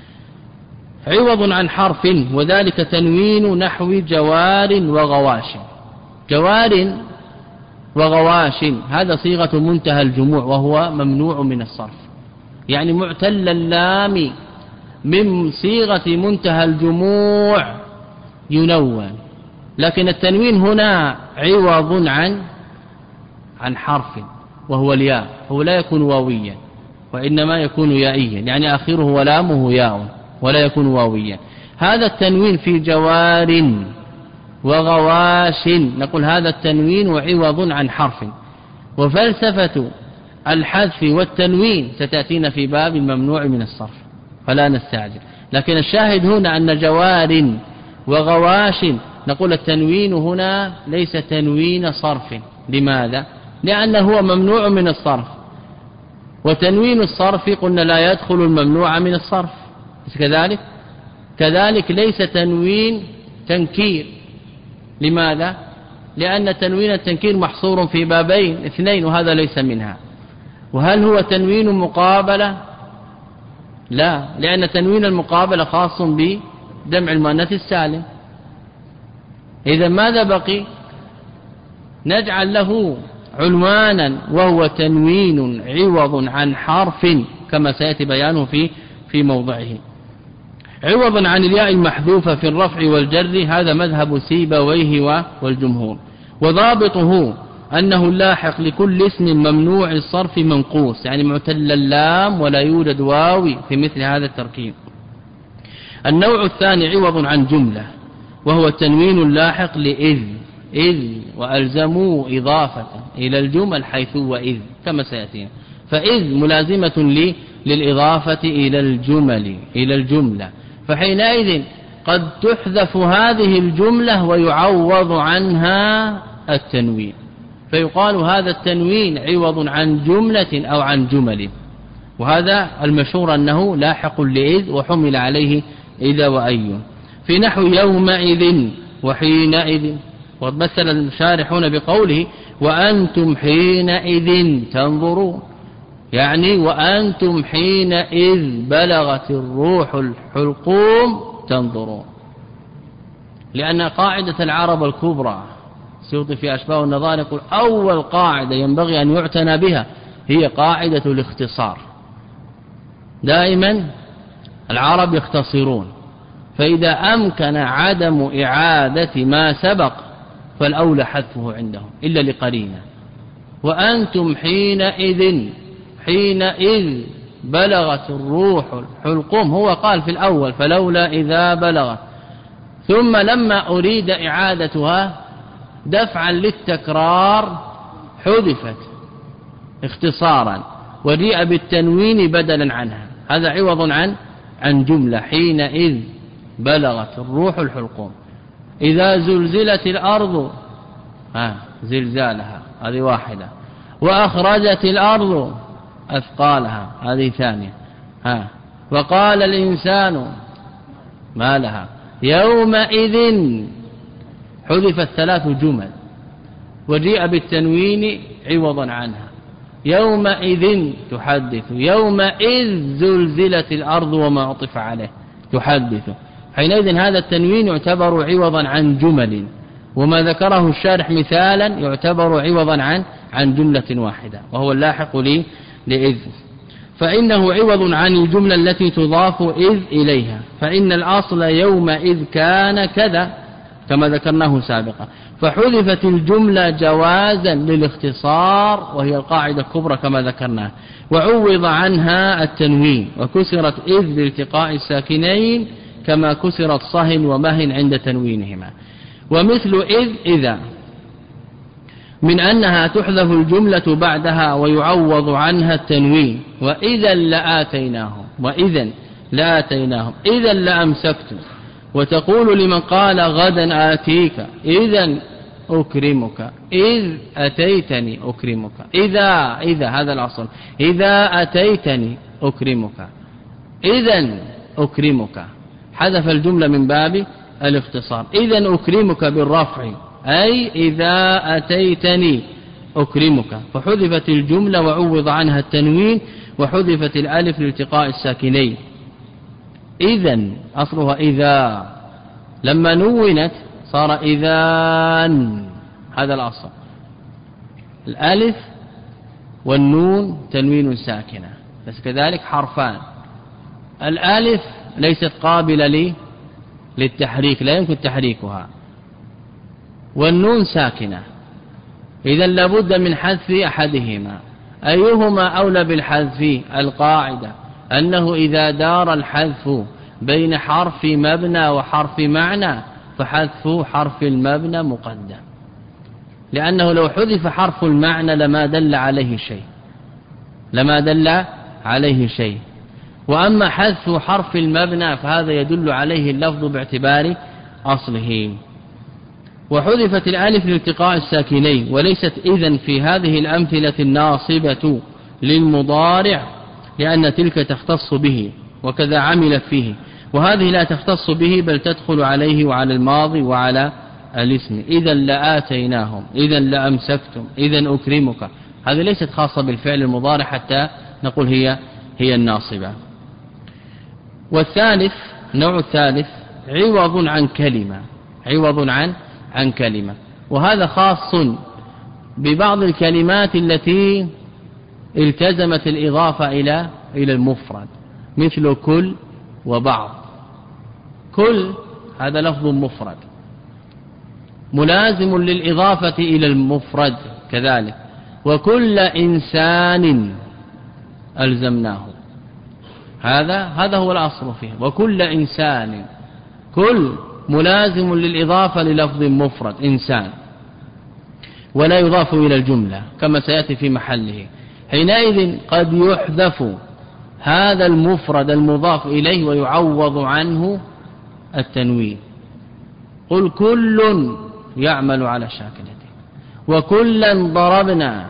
S1: عوض عن حرف وذلك تنوين نحو جوار وغواش. جوار وغواش هذا صيغة منتهى الجموع وهو ممنوع من الصرف، يعني معتل اللام من صيغة منتهى الجموع ينون، لكن التنوين هنا عوض عن عن حرف وهو الياء، هو لا يكون واويا وإنما يكون يائيا، يعني آخره ولامه ياء ولا يكون واويا. هذا التنوين في جوار وغواش نقول هذا التنوين عوض عن حرف. وفلسفة الحذف والتنوين ستأتينا في باب الممنوع من الصرف فلا نستعجل، لكن الشاهد هنا أن جوار وغواش نقول التنوين هنا ليس تنوين صرف. لماذا؟ لأنه هو ممنوع من الصرف، وتنوين الصرف قلنا لا يدخل الممنوع من الصرف، كذلك كذلك ليس تنوين تنكير. لماذا؟ لأن تنوين التنكير محصور في بابين اثنين وهذا ليس منها. وهل هو تنوين مقابلة؟ لا، لأن تنوين المقابلة خاص بدمع المؤنث السالم. إذا ماذا بقي؟ نجعل له عنوانا وهو تنوين عوض عن حرف كما سيأتي بيانه في في موضعه. عوضا عن الياء المحذوفة في الرفع والجر، هذا مذهب سيبويه والجمهور. وضابطه أنه اللاحق لكل اسم ممنوع الصرف منقوص، يعني معتل اللام ولا يوجد واوي في مثل هذا التركيب. النوع الثاني عوض عن جملة، وهو التنوين اللاحق لإذ، إذ وألزموا إضافة إلى الجمل حيث وإذ كما سيأتينا. فإذ ملازمة لي للإضافة إلى الجمل إلى الجملة، فحينئذ قد تحذف هذه الجملة ويعوض عنها التنوين، فيقال هذا التنوين عوض عن جملة أو عن جمل. وهذا المشهور أنه لاحق لإذ وحمل عليه إذا وأي. في نحو يومئذ وحينئذ، ومثل الشارحون بقوله وأنتم حينئذ تنظرون، يعني وأنتم حينئذ بلغت الروح الحلقوم تنظرون، لأن قاعدة العرب الكبرى سيوطي في أشباه النظائر يقول أول قاعدة ينبغي أن يعتنى بها هي قاعدة الاختصار. دائما العرب يختصرون، فإذا أمكن عدم إعادة ما سبق فالأولى حذفه عندهم إلا لقرينة. وأنتم حينئذ، حينئذ بلغت الروح الحلقوم، هو قال في الأول فلولا إذا بلغت، ثم لما أريد إعادتها دفعا للتكرار حذفت اختصارا وجيء بالتنوين بدلا عنها، هذا عوض عن عن جملة حينئذ بلغت الروح الحلقوم. إذا زلزلت الأرض ها زلزالها هذه واحدة، وأخرجت الأرض أثقالها هذه ثانية. ها وقال الإنسان ما لها يومئذ، حذفت ثلاث جمل وجيء بالتنوين عوضا عنها. يومئذ تحدث، يومئذ زلزلت الأرض وما عطف عليه تحدث. حينئذ هذا التنوين يعتبر عوضا عن جمل، وما ذكره الشارح مثالا يعتبر عوضا عن عن جملة واحدة، وهو اللاحق لي لإذ. فإنه عوض عن الجملة التي تضاف إذ إليها، فإن الأصل يومئذ كان كذا كما ذكرناه سابقا، فحذفت الجملة جوازا للاختصار وهي القاعدة الكبرى كما ذكرناها، وعوض عنها التنوين، وكسرت إذ لالتقاء الساكنين كما كسرت صهن ومهن عند تنوينهما. ومثل إذ إذا من أنها تحذف الجملة بعدها ويعوض عنها التنوين. وإذا لآتيناهم، وإذا لآتيناهم، إذا لأمسكتم. وتقول لمن قال غدا آتيك إذا أكرمك، إذ أتيتني أكرمك. إذا إذا هذا الأصل، إذا أتيتني أكرمك، إذا أكرمك. حذف الجملة من باب الاختصار. إذا أكرمك بالرفع، أي إذا أتيتني أكرمك، فحذفت الجملة وعوض عنها التنوين، وحذفت الألف لالتقاء الساكنين. إذن أصلها إذا، لما نونت صار إذان، هذا الأصل. الألف والنون تنوين ساكنة، بس كذلك حرفان. الألف ليست قابلة لي للتحريك، لا يمكن تحريكها، والنون ساكنة، إذا لابد من حذف أحدهما. أيهما أولى بالحذف؟ القاعدة أنه إذا دار الحذف بين حرف مبنى وحرف معنى فحذف حرف المبنى مقدم، لأنه لو حذف حرف المعنى لما دل عليه شيء، لما دل عليه شيء. وأما حذف حرف المبنى فهذا يدل عليه اللفظ باعتبار أصله. وحذفت الألف لالتقاء الساكنين، وليست إذن في هذه الأمثلة الناصبة للمضارع، لأن تلك تختص به وكذا عملت فيه، وهذه لا تختص به بل تدخل عليه وعلى الماضي وعلى الاسم. إذا لآتيناهم، إذا لأمسكتم، إذا أكرمك. هذه ليست خاصة بالفعل المضارع حتى نقول هي هي الناصبة. والثالث، النوع الثالث عوض عن كلمة، عوض عن عن كلمة، وهذا خاص ببعض الكلمات التي التزمت الإضافة إلى إلى المفرد، مثل كل وبعض. كل هذا لفظ مفرد ملازم للإضافة إلى المفرد كذلك، وكل إنسان ألزمناه، هذا هذا هو الأصل فيه. وكل إنسان، كل ملازم للإضافة للفظ مفرد إنسان، ولا يضاف إلى الجملة كما سيأتي في محله. حينئذ قد يحذف هذا المفرد المضاف إليه ويعوض عنه التنوين. قل كل يعمل على شاكلته، وكلا ضربنا،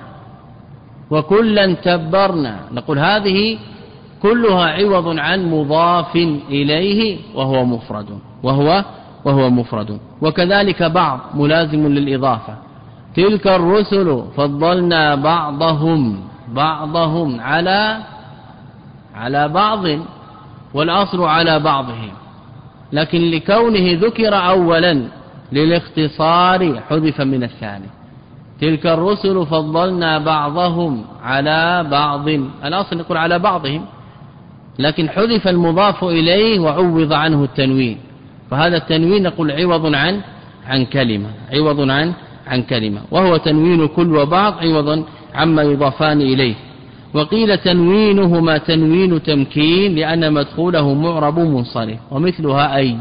S1: وكلا تبرنا. نقول هذه كلها عوض عن مضاف إليه وهو مفرد، وهو وهو مفرد. وكذلك بعض ملازم للإضافة. تلك الرسل فضلنا بعضهم بعضهم على على بعض، والأصل على بعضهم، لكن لكونه ذكر أولا للاختصار حذف من الثاني. تلك الرسل فضلنا بعضهم على بعض، الأصل نقول على بعضهم، لكن حذف المضاف إليه وعوض عنه التنوين، فهذا التنوين نقول عوض عن عن كلمة، عوض عن عن كلمة، وهو تنوين كل وبعض عوضا عما يضافان إليه. وقيل تنوينهما تنوين تمكين لأن مدخوله معرب منصرف، ومثلها أي.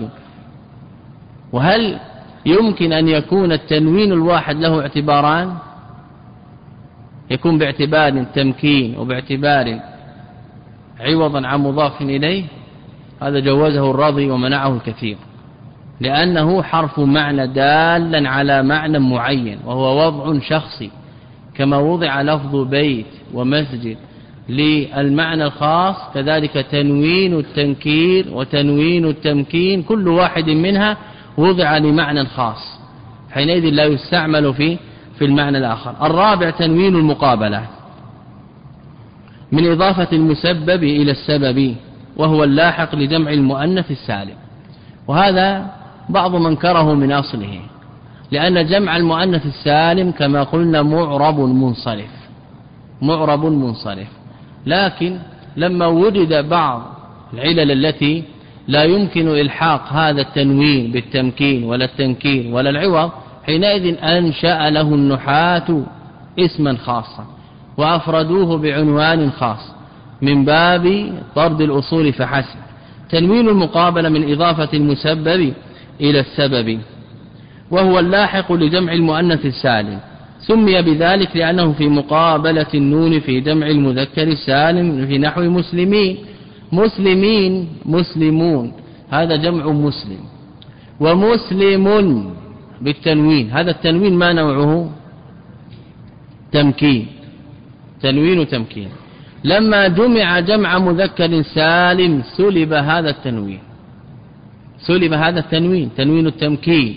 S1: وهل يمكن أن يكون التنوين الواحد له اعتباران؟ يكون باعتبار تمكين وباعتبار عوضا عن مضاف إليه؟ هذا جوزه الرضي ومنعه الكثير، لأنه حرف معنى دالا على معنى معين، وهو وضع شخصي، كما وضع لفظ بيت ومسجد للمعنى الخاص، كذلك تنوين التنكير وتنوين التمكين كل واحد منها وضع لمعنى خاص، حينئذ لا يستعمل في في المعنى الآخر. الرابع تنوين المقابلة من إضافة المسبب إلى السبب، وهو اللاحق لجمع المؤنث السالم، وهذا بعض من كره من أصله، لأن جمع المؤنث السالم كما قلنا معرب منصرف معرب منصرف لكن لما وجد بعض العلل التي لا يمكن إلحاق هذا التنوين بالتمكين ولا التنكير ولا العوض، حينئذ أنشأ له النحاة اسما خاصا وأفردوه بعنوان خاص من باب طرد الأصول فحسب. تنوين المقابلة من إضافة المسبب إلى السبب، وهو اللاحق لجمع المؤنث السالم، سمي بذلك لأنه في مقابلة النون في جمع المذكر السالم في نحو مسلمين. مسلمين مسلمون هذا جمع مسلم، ومسلم بالتنوين، هذا التنوين ما نوعه؟ تمكين، تنوين تمكين. لما جمع جمع مذكر سالم سلب هذا التنوين، سلب هذا التنوين تنوين التمكين،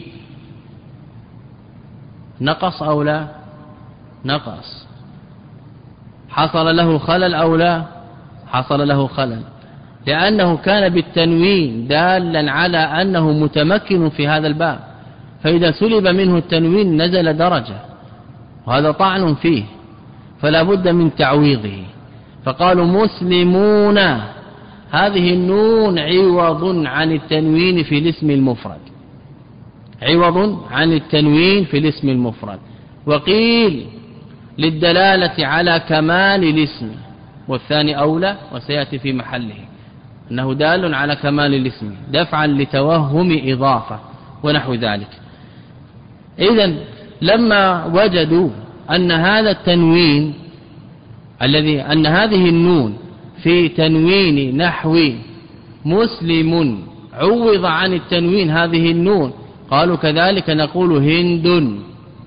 S1: نقص أو لا؟ نقص. حصل له خلل أو لا؟ حصل له خلل، لأنه كان بالتنوين دالا على أنه متمكن في هذا الباب، فإذا سلب منه التنوين نزل درجة، وهذا طعن فيه، فلا بد من تعويضه. فقالوا مسلمون، هذه النون عوض عن التنوين في الاسم المفرد، عوض عن التنوين في الاسم المفرد. وقيل للدلالة على كمال الاسم، والثاني أولى وسيأتي في محله، أنه دال على كمال الاسم دفعا لتوهم إضافة ونحو ذلك. إذن لما وجدوا أن هذا التنوين الذي أن هذه النون في تنوين نحو مسلم عوض عن التنوين هذه النون، قالوا كذلك نقول هند،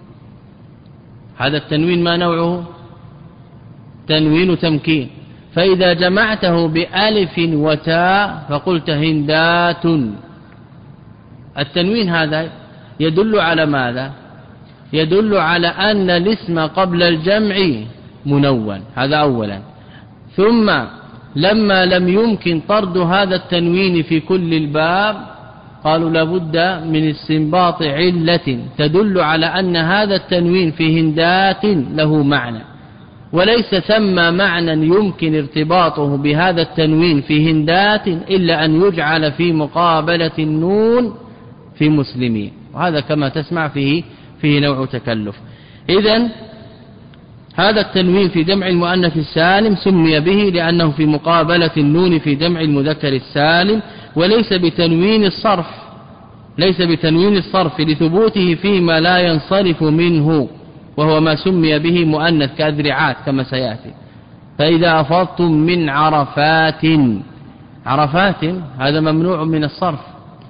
S1: هذا التنوين ما نوعه؟ تنوين تمكين، فإذا جمعته بألف وتاء فقلت هندات، التنوين هذا يدل على ماذا؟ يدل على أن الاسم قبل الجمع منون، هذا أولا. ثم لما لم يمكن طرد هذا التنوين في كل الباب، قالوا لابد من استنباط علة تدل على أن هذا التنوين في هندات له معنى، وليس ثم معنى يمكن ارتباطه بهذا التنوين في هندات إلا أن يجعل في مقابلة النون في مسلمين، وهذا كما تسمع فيه فيه نوع تكلف. إذن هذا التنوين في جمع المؤنث السالم سمي به لأنه في مقابلة النون في جمع المذكر السالم، وليس بتنوين الصرف، ليس بتنوين الصرف لثبوته فيما لا ينصرف منه، وهو ما سمي به مؤنث كأذرعات كما سيأتي. فإذا أفضتم من عرفات، عرفات هذا ممنوع من الصرف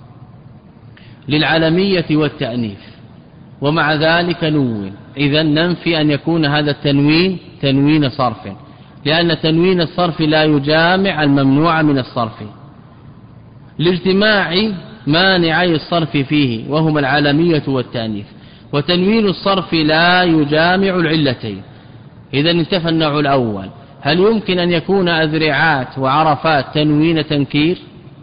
S1: للعلمية والتأنيث، ومع ذلك نون، إذن ننفي أن يكون هذا التنوين تنوين صرف، لأن تنوين الصرف لا يجامع الممنوع من الصرف لاجتماع مانعي الصرف فيه وهما العلمية والتأنيث، وتنوين الصرف لا يجامع العلتين. إذن انتفى النوع الأول. هل يمكن أن يكون أذرعات وعرفات تنوين تنكير؟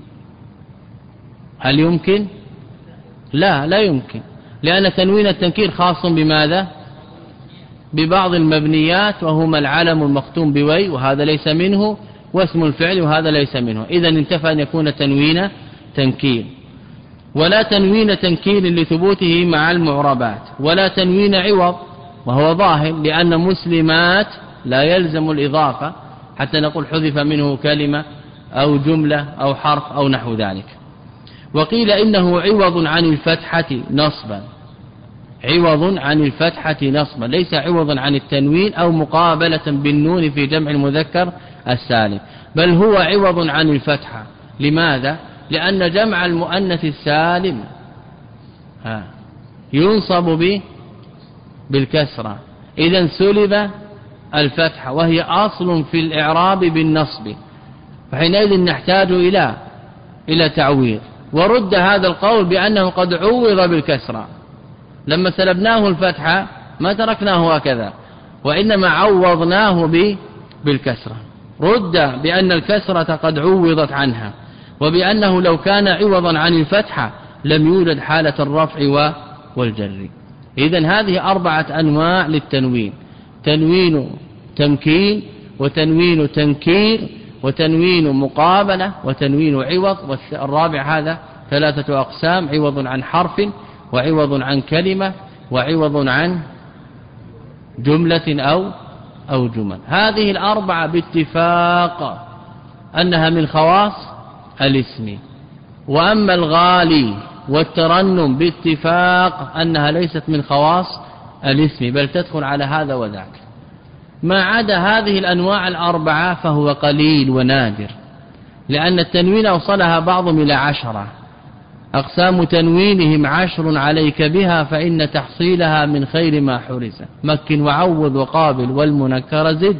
S1: هل يمكن؟ لا لا يمكن، لأن تنوين التنكير خاص بماذا؟ ببعض المبنيات، وهما العلم المختوم بوي وهذا ليس منه، واسم الفعل وهذا ليس منه. إذن انتفى أن يكون تنوين تنكير. ولا تنوين تنكير لثبوته مع المعربات، ولا تنوين عوض، وهو ظاهر لأن مسلمات لا يلزم الإضافة حتى نقول حذف منه كلمة أو جملة أو حرف أو نحو ذلك. وقيل إنه عوض عن الفتحة نصبا، عوض عن الفتحة نصبا، ليس عوضا عن التنوين أو مقابلة بالنون في جمع المذكر السالم، بل هو عوض عن الفتحة، لماذا؟ لأن جمع المؤنث السالم ها ينصب به بالكسرة، إذا سلب الفتحة وهي أصل في الإعراب بالنصب، فحينئذ نحتاج إلى إلى تعويض. ورد هذا القول بأنه قد عوض بالكسرة، لما سلبناه الفتحة ما تركناه هكذا وإنما عوضناه بالكسرة. رد بأن الكسرة قد عوضت عنها، وبأنه لو كان عوضا عن الفتحة لم يوجد حالة الرفع والجر. إذن هذه أربعة أنواع للتنوين: تنوين تمكين، وتنوين تنكير، وتنوين مقابلة، وتنوين عوض. والرابع هذا ثلاثة أقسام: عوض عن حرف، وعوض عن كلمة، وعوض عن جملة أو أو جمل. هذه الأربعة باتفاق أنها من خواص الاسم. وأما الغالي والترنم باتفاق أنها ليست من خواص الاسم، بل تدخل على هذا وذاك. ما عدا هذه الأنواع الأربعة فهو قليل ونادر، لأن التنوين أوصلها بعضهم إلى عشرة أقسام، تنوينهم عشر عليك بها فإن تحصيلها من خير ما حرز. مكن وعوض وقابل والمنكر زد،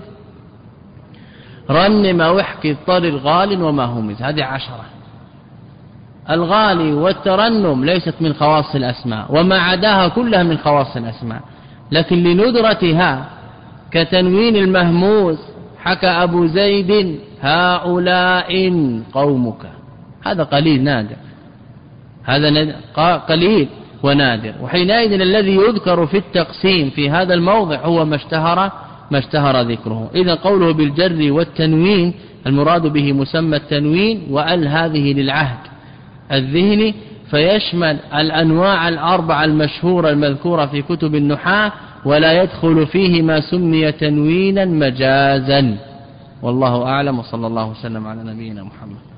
S1: رنم واحكي اضطر غال وما همز. هذه عشرة. الغالي والترنم ليست من خواص الأسماء، وما عداها كلها من خواص الأسماء، لكن لندرتها كتنوين المهموز: حكى أبو زيد هؤلاء قومك. هذا قليل نادر، هذا قليل ونادر. وحينئذ الذي يذكر في التقسيم في هذا الموضع هو ما اشتهر ما اشتهر ذكره. إذا قوله بالجر والتنوين المراد به مسمى التنوين، وأل هذه للعهد الذهني، فيشمل الأنواع الأربعة المشهورة المذكورة في كتب النحاة، ولا يدخل فيه ما سمي تنوينا مجازا. والله أعلم، وصلى الله وسلم على نبينا محمد.